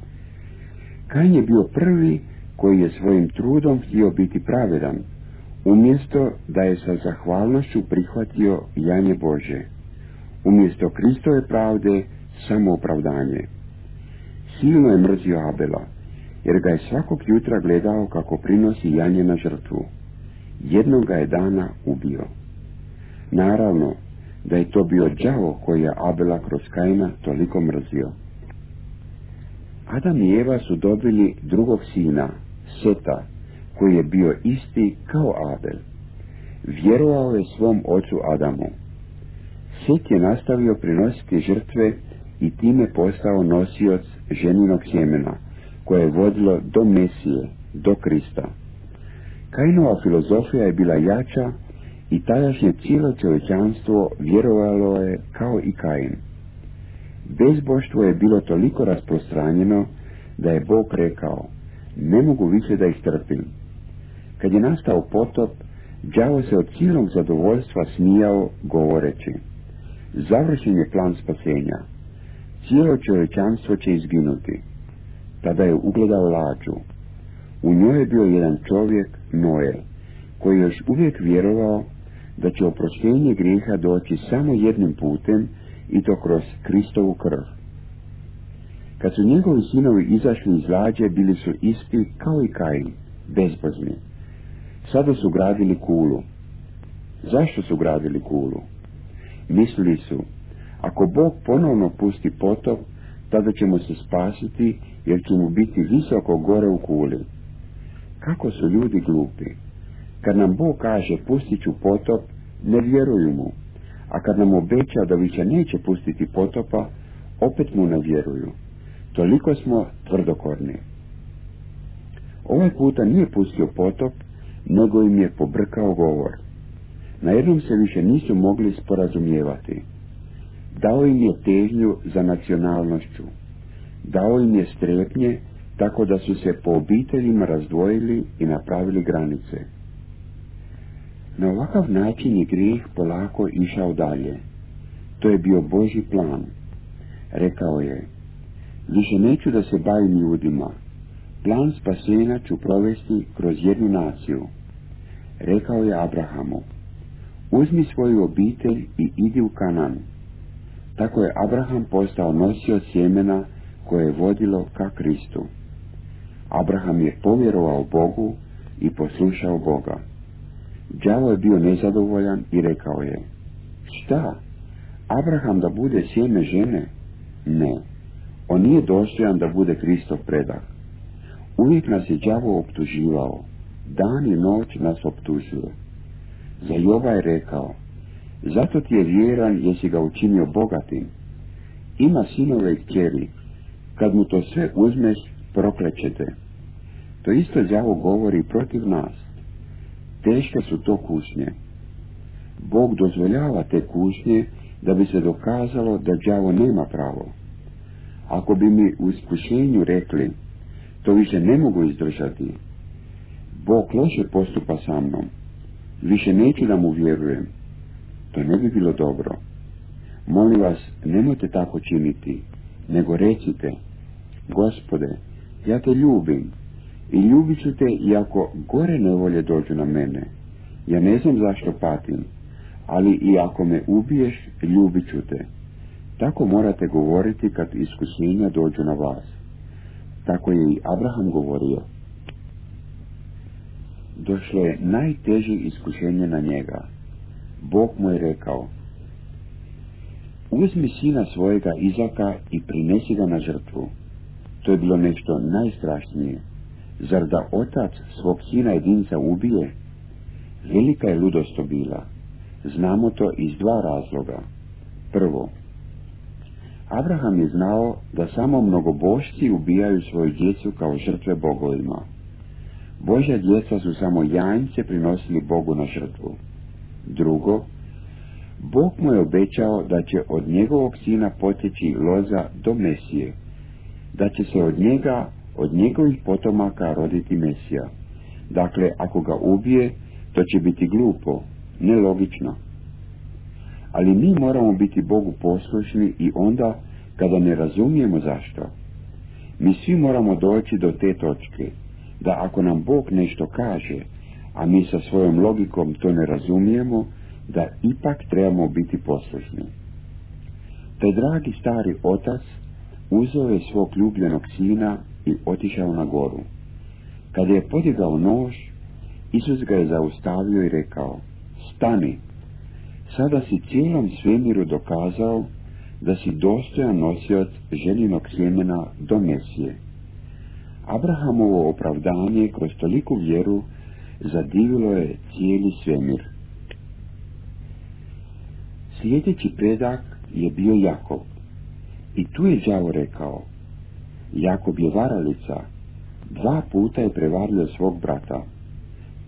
Kain je bio prvi koji je svojim trudom htio biti pravedan, umjesto da je sa zahvalnošću prihvatio janje Bože. Umjesto Kristove pravde, samoopravdanje. Silno je mrzio Abela, jer ga je svakog jutra gledao kako prinosi janje na žrtvu. Jednoga je dana ubio. Naravno da je to bio đavo koji je Abela kroz Kaina toliko mrzio. Adam i Eva su dobili drugog sina, Seta, koji je bio isti kao Abel. Vjerovao je svom ocu Adamu. Set je nastavio prinositi žrtve i time postao nosioc ženinog sjemena, koje je vodilo do Mesije, do Krista. Kainova filozofija je bila jača i tadašnje cijelo čovječanstvo vjerovalo je kao i Kain. Bezboštvo je bilo toliko rasprostranjeno da je Bog rekao: ne mogu više da ih trpim. Kad je nastao potop, đavo se od silnog zadovoljstva smijao govoreći: završen je plan spasenja, cijelo čovječanstvo će izginuti. Tada je ugledao lađu. U njoj je bio jedan čovjek, Noe, koji još uvijek vjerovao da će oproštenje grijeha doći samo jednim putem, i to kroz Kristovu krv. Kad su njegovi sinovi izašli iz lađe, bili su isti kao i Kain, bezbožni. Sada su gradili kulu. Zašto su gradili kulu? Mislili su: ako Bog ponovno pusti potop, tada ćemo se spasiti, jer ćemo biti visoko gore u kuli. Kako su ljudi glupi! Kad nam Bog kaže pustit ću potop, ne vjeruju mu, a kad nam obeća da više neće pustiti potopa, opet mu ne vjeruju. Toliko smo tvrdokorni. Ovaj puta nije pustio potop, nego im je pobrkao govor. Najednom se više nisu mogli sporazumijevati. Dao im je težnju za nacionalnošću. Dao im je strepnje, tako da su se po obiteljima razdvojili i napravili granice. Na ovakav način je grijeh polako išao dalje. To je bio Božji plan. Rekao je: više neću da se bavim ljudima. Plan spasenja ću provesti kroz jednu naciju. Rekao je Abrahamu: uzmi svoju obitelj i idi u Kanan. Tako je Abraham postao nosioc sjemena koje je vodilo ka Kristu. Abraham je povjerovao Bogu i poslušao Boga. Đavo je bio nezadovoljan i rekao je: šta? Abraham da bude sjeme žene? Ne, on nije dostojan da bude Kristov predak. Uvijek nas je đavo optuživao, dan i noć nas optužuje. Za Joba je rekao: zato ti je vjeran jer si ga učinio bogatim. Ima sinove i kćeri, kad mu to sve uzmeš, proklećete. To isto đavo govori protiv nas. Teške su to kušnje. Bog dozvoljava te kušnje da bi se dokazalo da đavo nema pravo. Ako bi mi u iskušenju rekli: to više ne mogu izdržati, Bog loše postupa sa mnom, više neću da mu vjerujem, to ne bi bilo dobro. Molim vas, nemojte tako činiti, nego recite: Gospode, ja te ljubim i ljubit ću te iako gore nevolje dođu na mene. Ja ne znam zašto patim, ali i ako me ubiješ, ljubit ću te. Tako morate govoriti kad iskušenja dođu na vas. Tako je i Abraham govorio. Došlo je najteže iskušenje na njega. Bog mu je rekao: uzmi sina svojega Izaka i prinesi ga na žrtvu. To je bilo nešto najstrašnije. Zar da otac svog sina jedinca ubije? Velika je ludost to bila. Znamo to iz dva razloga. Prvo, Abraham je znao da samo mnogobožci ubijaju svoju djecu kao žrtve bogovima. Božja djeca su samo janjce prinosili Bogu na žrtvu. Drugo, Bog mu je obećao da će od njegovog sina potjeći loza do Mesije, da će se od njega, od njegovih potomaka roditi Mesija. Dakle, ako ga ubije, to će biti glupo, nelogično. Ali mi moramo biti Bogu poslušni i onda kada ne razumijemo zašto. Mi svi moramo doći do te točke, da ako nam Bog nešto kaže, a mi sa svojom logikom to ne razumijemo, da ipak trebamo biti poslušni. Taj dragi stari otac uzeo je svog ljubljenog sina i otišao na goru. Kada je podigao nož, Isus ga je zaustavio i rekao: stani, sada si cijelom svemiru dokazao da si dostojan nosioc željenog sjemena do Mesije. Abrahamovo opravdanje kroz toliku vjeru zadivilo je cijeli svemir. Sljedeći predak je bio Jakob. I tu je đavo rekao: Jakob je varalica, dva puta je prevario svog brata.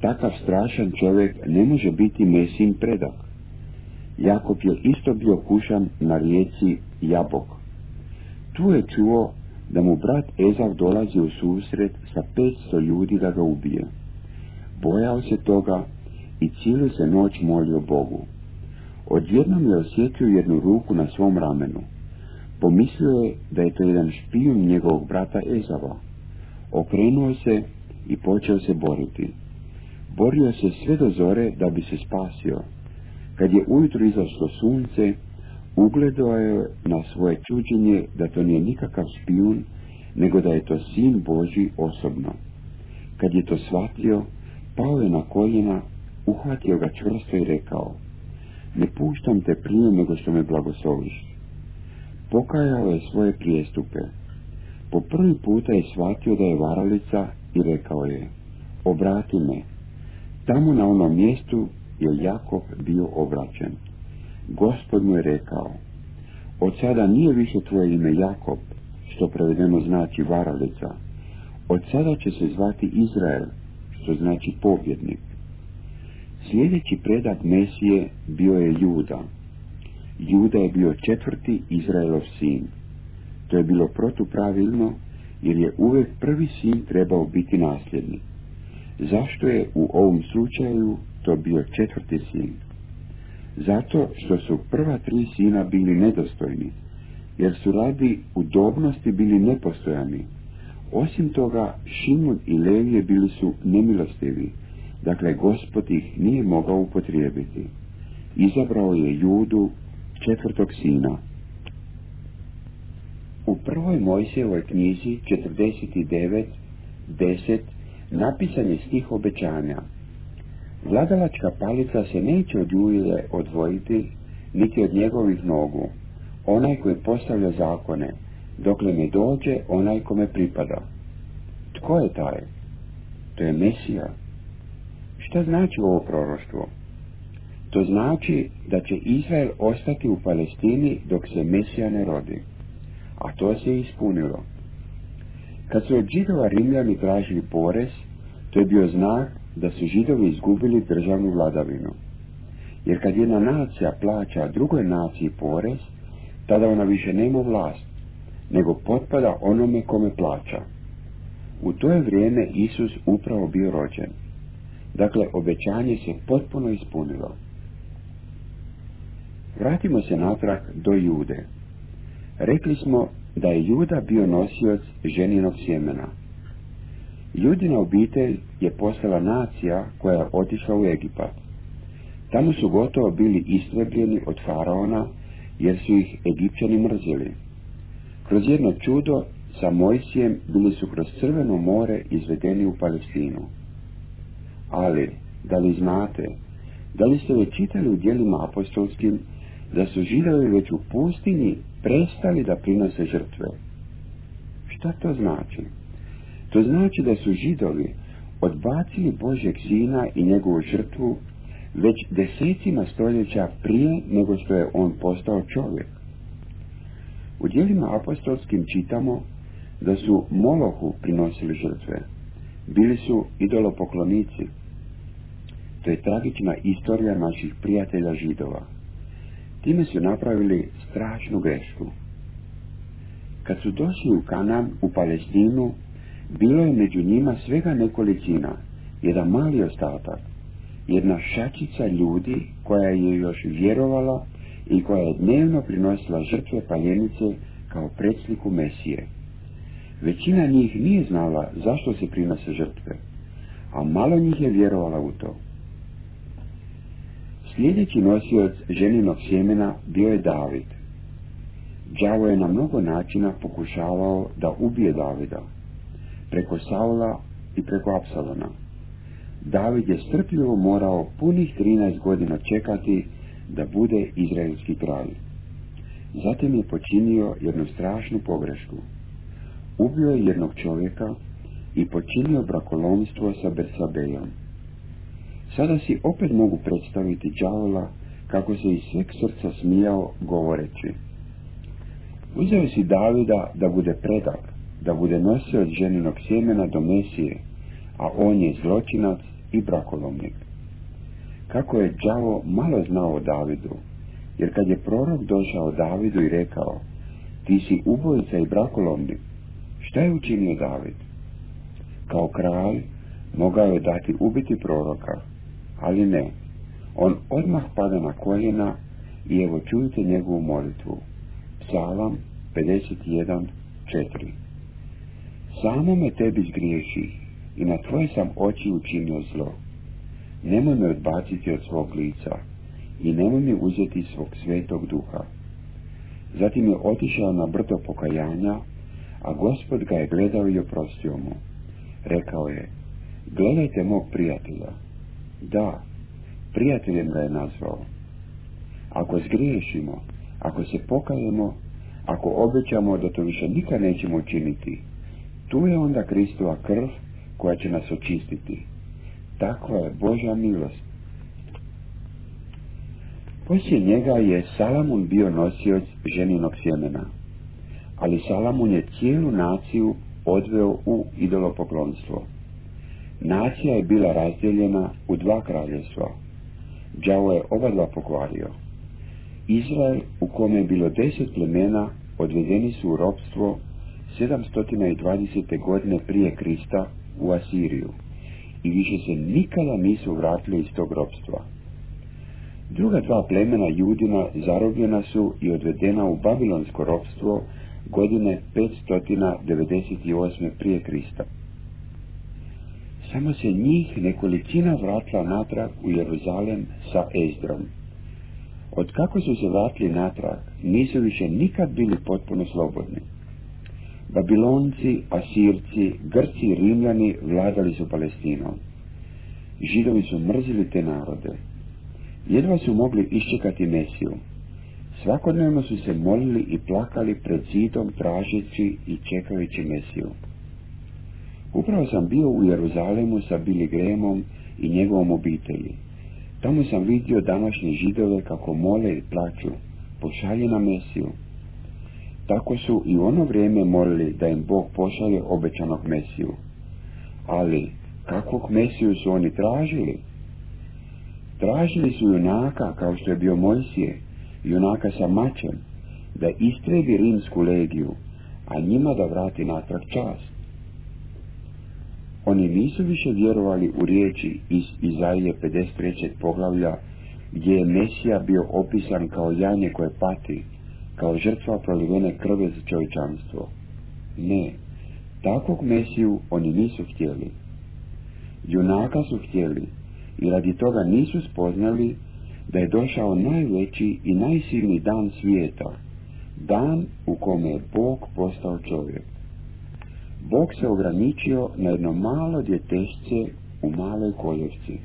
takav strašan čovjek ne može biti Mesijin predak. Jakov je isto bio kušan na rijeci Jabok. Tu je čuo da mu brat Ezav dolazi u susret sa petsto ljudi da ga ubije. Bojao se toga i cijelu se noć molio Bogu. Odjednom je osjetio jednu ruku na svom ramenu. Pomislio je da je to jedan špijun njegovog brata Ezava. Okrenuo se i počeo se boriti. Borio se sve do zore da bi se spasio. Kad je ujutro izašlo sunce, ugledao je na svoje čuđenje da to nije nikakav špijun, nego da je to sin Božji osobno. Kad je to shvatio, pao je na koljena, uhvatio ga čvrsto i rekao: ne puštam te prije nego što me blagosloviš. Pokajao je svoje prijestupe. Po prvi puta je shvatio da je varalica i rekao je: obrati me. Tamo na onom mjestu je Jakov bio obraćen. Gospod mu je rekao: od sada nije više tvoje ime Jakov, što prevedeno znači varalica. Od sada će se zvati Izrael, što znači pobjednik. Sljedeći predak Mesije bio je Juda. Juda je bio četvrti Izraelov sin. To je bilo protupravilno, jer je uvijek prvi sin trebao biti nasljednik. Zašto je u ovom slučaju to bio četvrti sin? Zato što su prva tri sina bili nedostojni, jer su radi udobnosti bili nepostojani. Osim toga, Šimon i Levije bili su nemilostivi, dakle Gospod ih nije mogao upotrijebiti. Izabrao je Judu, četvrtog sina. U prvoj Mojsijevoj knjizi četrdeset devet deset napisan je stih obećanja: vladalačka palica se neće od Julije odvojiti, niti od njegovih nogu, onaj koji postavlja zakone, dokle ne dođe onaj kome pripada. Tko je taj? To je Mesija. Šta znači ovo proroštvo? To znači da će Izrael ostati u Palestini dok se Mesija ne rodi. A to se ispunilo. Kad su od Židova Rimljani tražili porez, to je bio znak da su Židovi izgubili državnu vladavinu. Jer kad jedna nacija plaća drugoj naciji porez, tada ona više nema vlast, nego potpada onome kome plaća. U to je vrijeme Isus upravo bio rođen. Dakle, obećanje se potpuno ispunilo. Vratimo se natrag do Jude. Rekli smo da je Juda bio nosioc ženinog sjemena. Judina obitelj je postala nacija koja je otišla u Egipat. Tamo su gotovo bili istrebljeni od faraona, jer su ih Egipćani mrzili. Kroz jedno čudo sa Mojsijem bili su kroz Crveno more izvedeni u Palestinu. Ali, da li znate, da li ste već čitali u djelima apostolskim, da su Židovi već u pustinji prestali da prinose žrtve? Šta to znači? To znači da su Židovi odbacili Božjeg sina i njegovu žrtvu već desecima stoljeća prije nego što je on postao čovjek. U djelima apostolskim čitamo da su Molohu prinosili žrtve. Bili su idolopoklonici. To je tragična istorija naših prijatelja Židova. Time su napravili strašnu grešku. Kad su došli u Kanaan, u Palestinu, bilo je među njima svega nekolicina, jedan mali ostatak, jedna šačica ljudi koja je još vjerovala i koja je dnevno prinosila žrtve paljenice kao predsliku Mesije. Većina njih nije znala zašto se prinose žrtve, a malo njih je vjerovala u to. Sljedeći nosioc ženinog sjemena bio je David. Đavo je na mnogo načina pokušavao da ubije Davida, preko Saula i preko Apsalona. David je strpljivo morao punih trinaest godina čekati da bude izraelski kralj. Zatim je počinio jednu strašnu pogrešku. Ubio je jednog čovjeka i počinio brakolomstvo sa Bersabejom. Sada si opet mogu predstaviti đavola kako se iz sveg srca smijao govoreći: uzeo si Davida da bude predak, da bude nosioc ženinog sjemena do Mesije, a on je zločinac i brakolovnik. Kako je đavo malo znao o Davidu, jer kad je prorok došao Davidu i rekao: ti si ubojica i brakolovnik, šta je učinio David? Kao kralj mogao je dati ubiti proroka, ali ne, on odmah pada na koljena i evo čujte njegovu molitvu. Psalam pedeset jedan, četiri. Samo me tebi zgriješi i na tvoje sam oči učinio zlo. Nemoj me odbaciti od svog lica i nemoj mi uzeti svog svetog duha. Zatim je otišao na brdo pokajanja, a Gospod ga je gledao i oprostio mu. Rekao je: gledajte mog prijatelja. Da, prijateljem ga je nazvao. Ako zgriješimo, ako se pokajemo, ako obećamo da to više nikad nećemo učiniti, tu je onda Kristova krv koja će nas očistiti. Takva je Božja milost. Poslije njega je Salamun bio nosioc ženinog sjemena, ali Salamun je cijelu naciju odveo u idolopoklonstvo. Nacija je bila razdijeljena u dva kraljevstva. đavo je oba dva pokvario. Izrael, u kome je bilo deset plemena, odvedeni su u ropstvo sedamsto dvadesete godine prije Krista u Asiriju i više se nikada nisu vratili iz tog ropstva. Druga dva plemena Judina zarobljena su i odvedena u babilonsko ropstvo godine petsto devedeset osme prije Krista. Samo se njih nekolicina vratila natrag u Jeruzalem sa Ezdrom. Od kako su se vratili natrag, nisu više nikad bili potpuno slobodni. Babilonci, Asirci, Grci i Rimljani vladali su Palestinom. Židovi su mrzili te narode. Jedva su mogli iščekati Mesiju. Svakodnevno su se molili i plakali pred zidom tražeći i čekajući Mesiju. Upravo sam bio u Jeruzalemu sa Billy Grahamom i njegovom obitelji. Tamo sam vidio današnje Židove kako mole i plaću: pošalje na Mesiju. Tako su i u ono vrijeme molili da im Bog pošalje obećanog Mesiju. Ali kakvog Mesiju su oni tražili? Tražili su junaka kao što je bio Mojsije, junaka sa mačem, da istrebi rimsku legiju, a njima da vrati natrag čast. Oni nisu više vjerovali u riječi iz Izaije pedeset trećeg poglavlja, gdje je Mesija bio opisan kao janje koje pati, kao žrtva prolivene krve za čovječanstvo. Ne, takvog Mesiju oni nisu htjeli. Junaka su htjeli i radi toga nisu spoznali da je došao najveći i najsilniji dan svijeta, dan u kome je Bog postao čovjek. Bog se ograničio na jedno malo djetešce u maloj koljevci.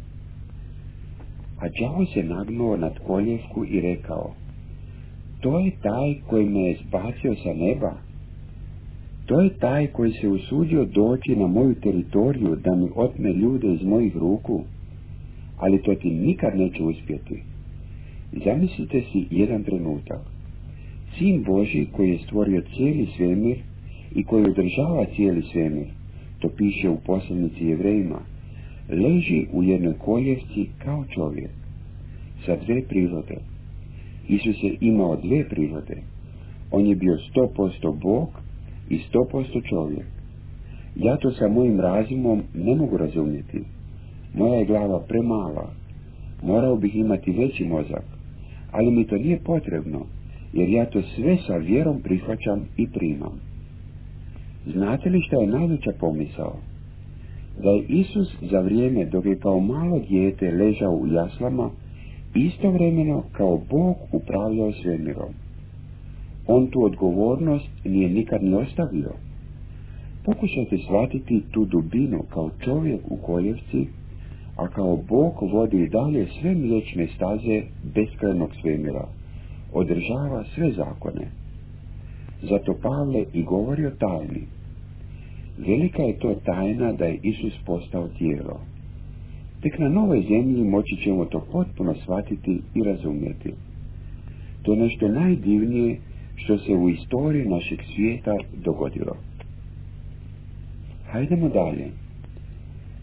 A đavo se nagnuo nad koljevku i rekao: to je taj koji me je zbacio sa neba. To je taj koji se usudio doći na moju teritoriju da mi otme ljude iz mojih ruku, ali to ti nikad neće uspjeti. Zamislite si jedan trenutak. Sin Božji koji je stvorio cijeli svemir i koji održava cijeli svemir, to piše u poslanici Jevrejima, leži u jednoj koljevci kao čovjek, sa dve prirode. Isus je imao dve prirode. On je bio sto posto Bog i sto posto čovjek. Ja to sa mojim razumom ne mogu razumjeti. Moja je glava premala. Morao bih imati veći mozak, ali mi to nije potrebno, jer ja to sve sa vjerom prihvaćam i primam. Znate li šta je najveća pomisao? Da je Isus za vrijeme dok je kao malo dijete ležao u jaslama, istovremeno kao Bog upravljao svemirom. On tu odgovornost nije nikad ni ostavio. Pokušajte shvatiti tu dubinu kao čovjek u koljevci, a kao Bog vodi dalje sve mliječne staze beskrajnog svemira, održava sve zakone. Zato Pavle i govori o tajni. Velika je to tajna da je Isus postao tijelo. Tek na novoj zemlji moći ćemo to potpuno shvatiti i razumjeti. To je nešto najdivnije što se u istoriji našeg svijeta dogodilo. Hajdemo dalje.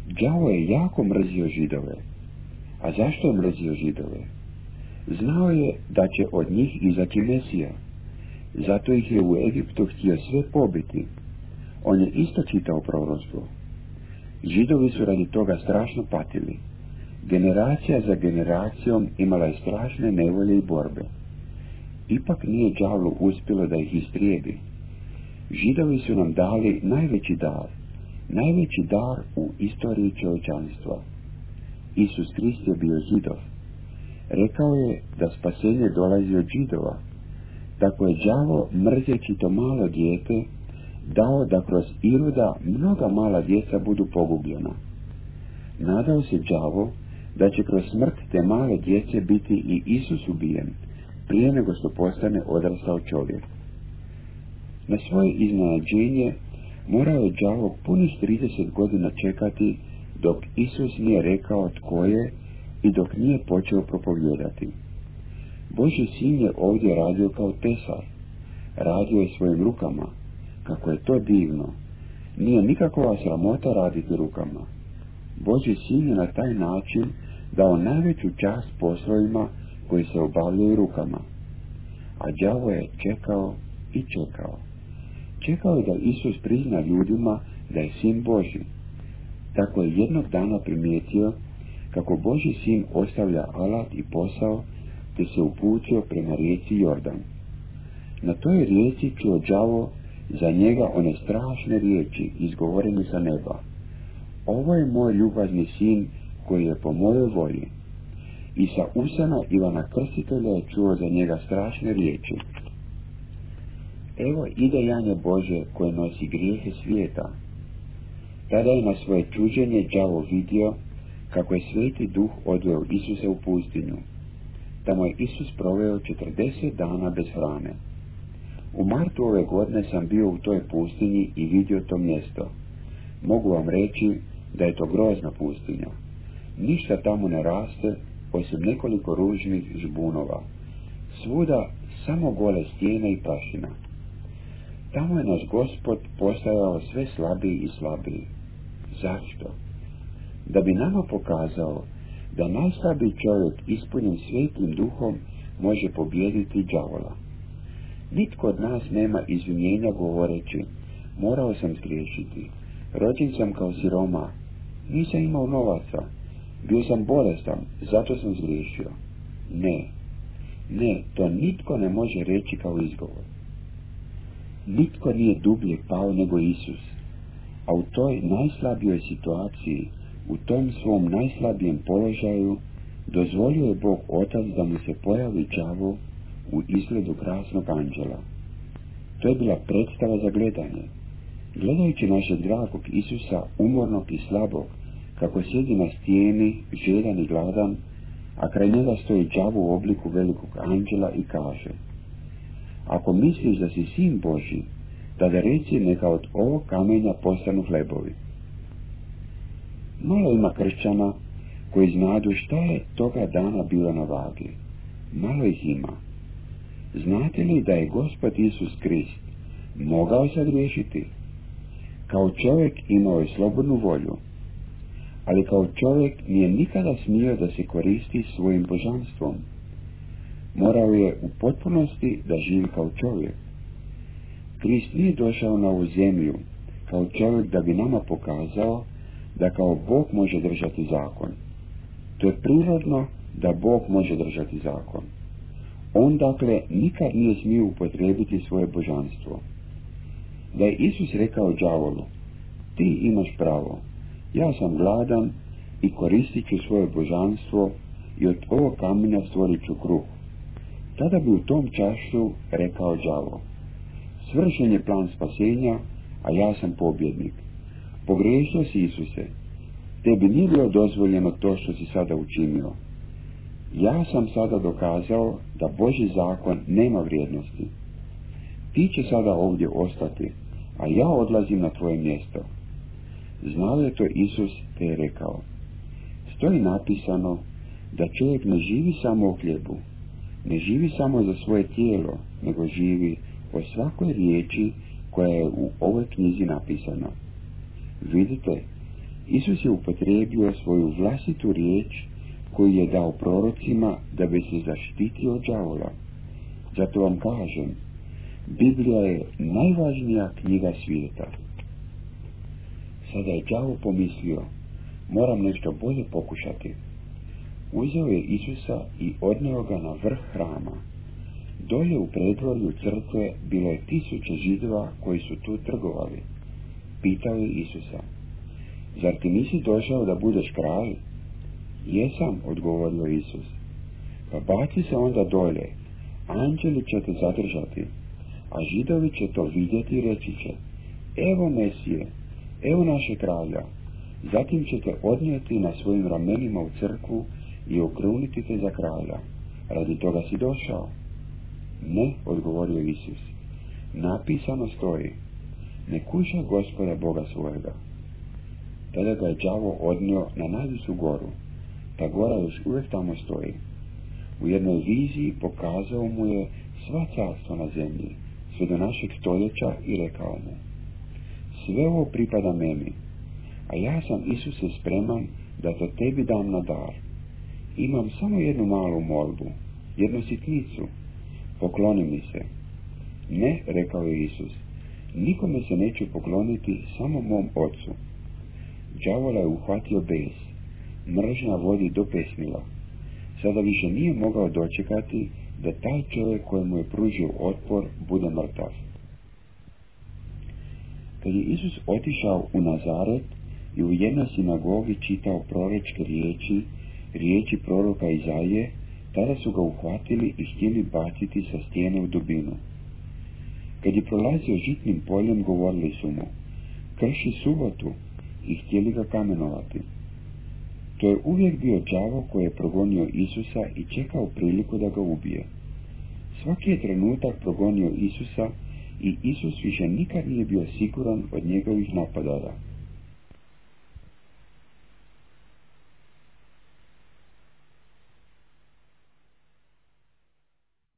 Đavo je jako mrzio Židove. A zašto je mrzio Židove? Znao je da će od njih izaći Mesija. Zato ih je u Egiptu htio sve pobiti. On je isto čitao proroštvo. Židovi su radi toga strašno patili. Generacija za generacijom imala je strašne nevolje i borbe. Ipak nije đavlu uspjelo da ih istrijebi. Židovi su nam dali najveći dar, najveći dar u istoriji čovječanstva. Isus Krist je bio Židov. Rekao je da spasenje dolazi od Židova. Tako je đavo, mrzeći to malo dijete, dao da kroz Iroda mnoga mala djeca budu pogubljena. Nadao se đavo da će kroz smrt te male djece biti i Isus ubijen, prije nego što postane odrastao čovjek. Na svoje iznenađenje morao je đavo punih trideset godina čekati dok Isus nije rekao tko je i dok nije počeo propovijedati. Božji sin je ovdje radio kao tesar. Radio je svojim rukama. Kako je to divno. Nije nikakva sramota raditi rukama. Božji sin je na taj način dao najveću čast poslovima koji se obavljaju rukama. A đavo je čekao i čekao. Čekao je da Isus prizna ljudima da je sin Božji. Tako je jednog dana primijetio kako Božji sin ostavlja alat i posao te se uputio prema rijeci Jordan. Na toj rijeci čuo đavo za njega one strašne riječi izgovorene sa neba. Ovo je moj ljubazni sin koji je po mojoj volji. I sa usana Ivana Krstitelja je čuo za njega strašne riječi. Evo ide janje Bože koje nosi grijehe svijeta. Tada je na svoje čuđenje đavo vidio kako je Sveti Duh odveo Isusa u pustinju. Tamo je Isus proveo četrdeset dana bez hrane. U martu ove godine sam bio u toj pustinji i vidio to mjesto. Mogu vam reći da je to grozna pustinja. Ništa tamo ne raste, osim nekoliko ružnih žbunova. Svuda samo gole stijene i prašina. Tamo je naš Gospod postajao sve slabiji i slabiji. Zašto? Da bi nama pokazao da najslabiji čovjek ispunjen Svetim Duhom može pobijediti đavola. Nitko od nas nema izvinjenja govoreći, morao sam zgriješiti, rođen sam kao siroma, nisam imao novaca, bio sam bolestan, zato sam zgriješio. Ne, ne, to nitko ne može reći kao izgovor. Nitko nije dublje pao nego Isus, a u toj najslabijoj situaciji, u tom svom najslabijem položaju, dozvolio je Bog Otac da mu se pojavi đavo u izgledu krasnog anđela. To je bila predstava za gledanje. Gledajući našeg dragog Isusa, umornog i slabog, kako sjedi na stijeni, žedan i gladan, a kraj njega stoji đavo u obliku velikog anđela i kaže: ako misliš da si sin Božji, tada reci neka od ovog kamenja postanu hlebovi. Malo ima kršćana koji znadu šta je toga dana bilo na vagi. Malo ih ima. Znate li da je Gospod Isus Krist mogao sagriješiti? Kao čovjek imao je slobodnu volju, ali kao čovjek nije nikada smio da se koristi svojim božanstvom. Morao je u potpunosti da živi kao čovjek. Krist nije došao na ovu zemlju kao čovjek da bi nama pokazao da kao Bog može držati zakon. To je prirodno da Bog može držati zakon. On dakle nikad nije smio upotrijebiti svoje božanstvo. Da je Isus rekao đavolu: ti imaš pravo, ja sam gladan i koristit ću svoje božanstvo i od ovog kamenja stvorit ću kruh. Tada bi u tom času rekao đavo: svršen je plan spasenja, a ja sam pobjednik. Pogriješio si, Isuse, tebi nije bilo dozvoljeno to što si sada učinio. Ja sam sada dokazao da Božji zakon nema vrijednosti. Ti će sada ovdje ostati, a ja odlazim na tvoje mjesto. Znao je to Isus te je rekao: stoji napisano da čovjek ne živi samo o hljebu, ne živi samo za svoje tijelo, nego živi o svakoj riječi koja je u ovoj knjizi napisana. Vidite, Isus je upotrijebio svoju vlastitu riječ koju je dao prorocima da bi se zaštitio od đavola. Zato vam kažem, Biblija je najvažnija knjiga svijeta. Sada je đavo pomislio, moram nešto bolje pokušati. Uzeo je Isusa i odneo ga na vrh hrama. Dolje u predvorju crkve bilo je tisuće Židova koji su tu trgovali. Pitao je Isusa, zar ti nisi došao da budeš kralj? Jesam, odgovorio Isus. Pa baci se onda dolje, anđeli će te zadržati, a Židovi će to vidjeti i reći će, evo Mesije, evo naše kralja. Zatim će te odnijeti na svojim ramenima u crkvu i okruniti te za kralja. Radi toga si došao? Ne, odgovorio Isus. Napisano stoji, ne kuša Gospoda Boga svojega. Tada ga je đavo odnio na najvišu goru. Ta gora još uvijek tamo stoji. U jednoj viziji pokazao mu je sva carstva na zemlji, sve do našeg stoljeća i rekao mu, sve ovo pripada meni, a ja sam Isuse spreman da to tebi dam na dar. Imam samo jednu malu molbu, jednu sitnicu, pokloni mi se. Ne, rekao je Isus, nikome se neću pokloniti, samo mom ocu. Đavola je uhvatio bes, mržnja vodi do pesmila. Sada više nije mogao dočekati da taj čovjek kojemu je pružio otpor bude mrtav. Kad je Isus otišao u Nazaret i u jednoj sinagogi čitao proročke riječi, riječi proroka Izaije, tada su ga uhvatili i htjeli baciti sa stijene u dubinu. Kad je prolazio žitnim poljem, govorili su mu, krši subotu, i htjeli ga kamenovati. To je uvijek bio đavo koji je progonio Isusa i čekao priliku da ga ubije. Svaki je trenutak progonio Isusa i Isus više nikad nije bio siguran od njegovih napadara.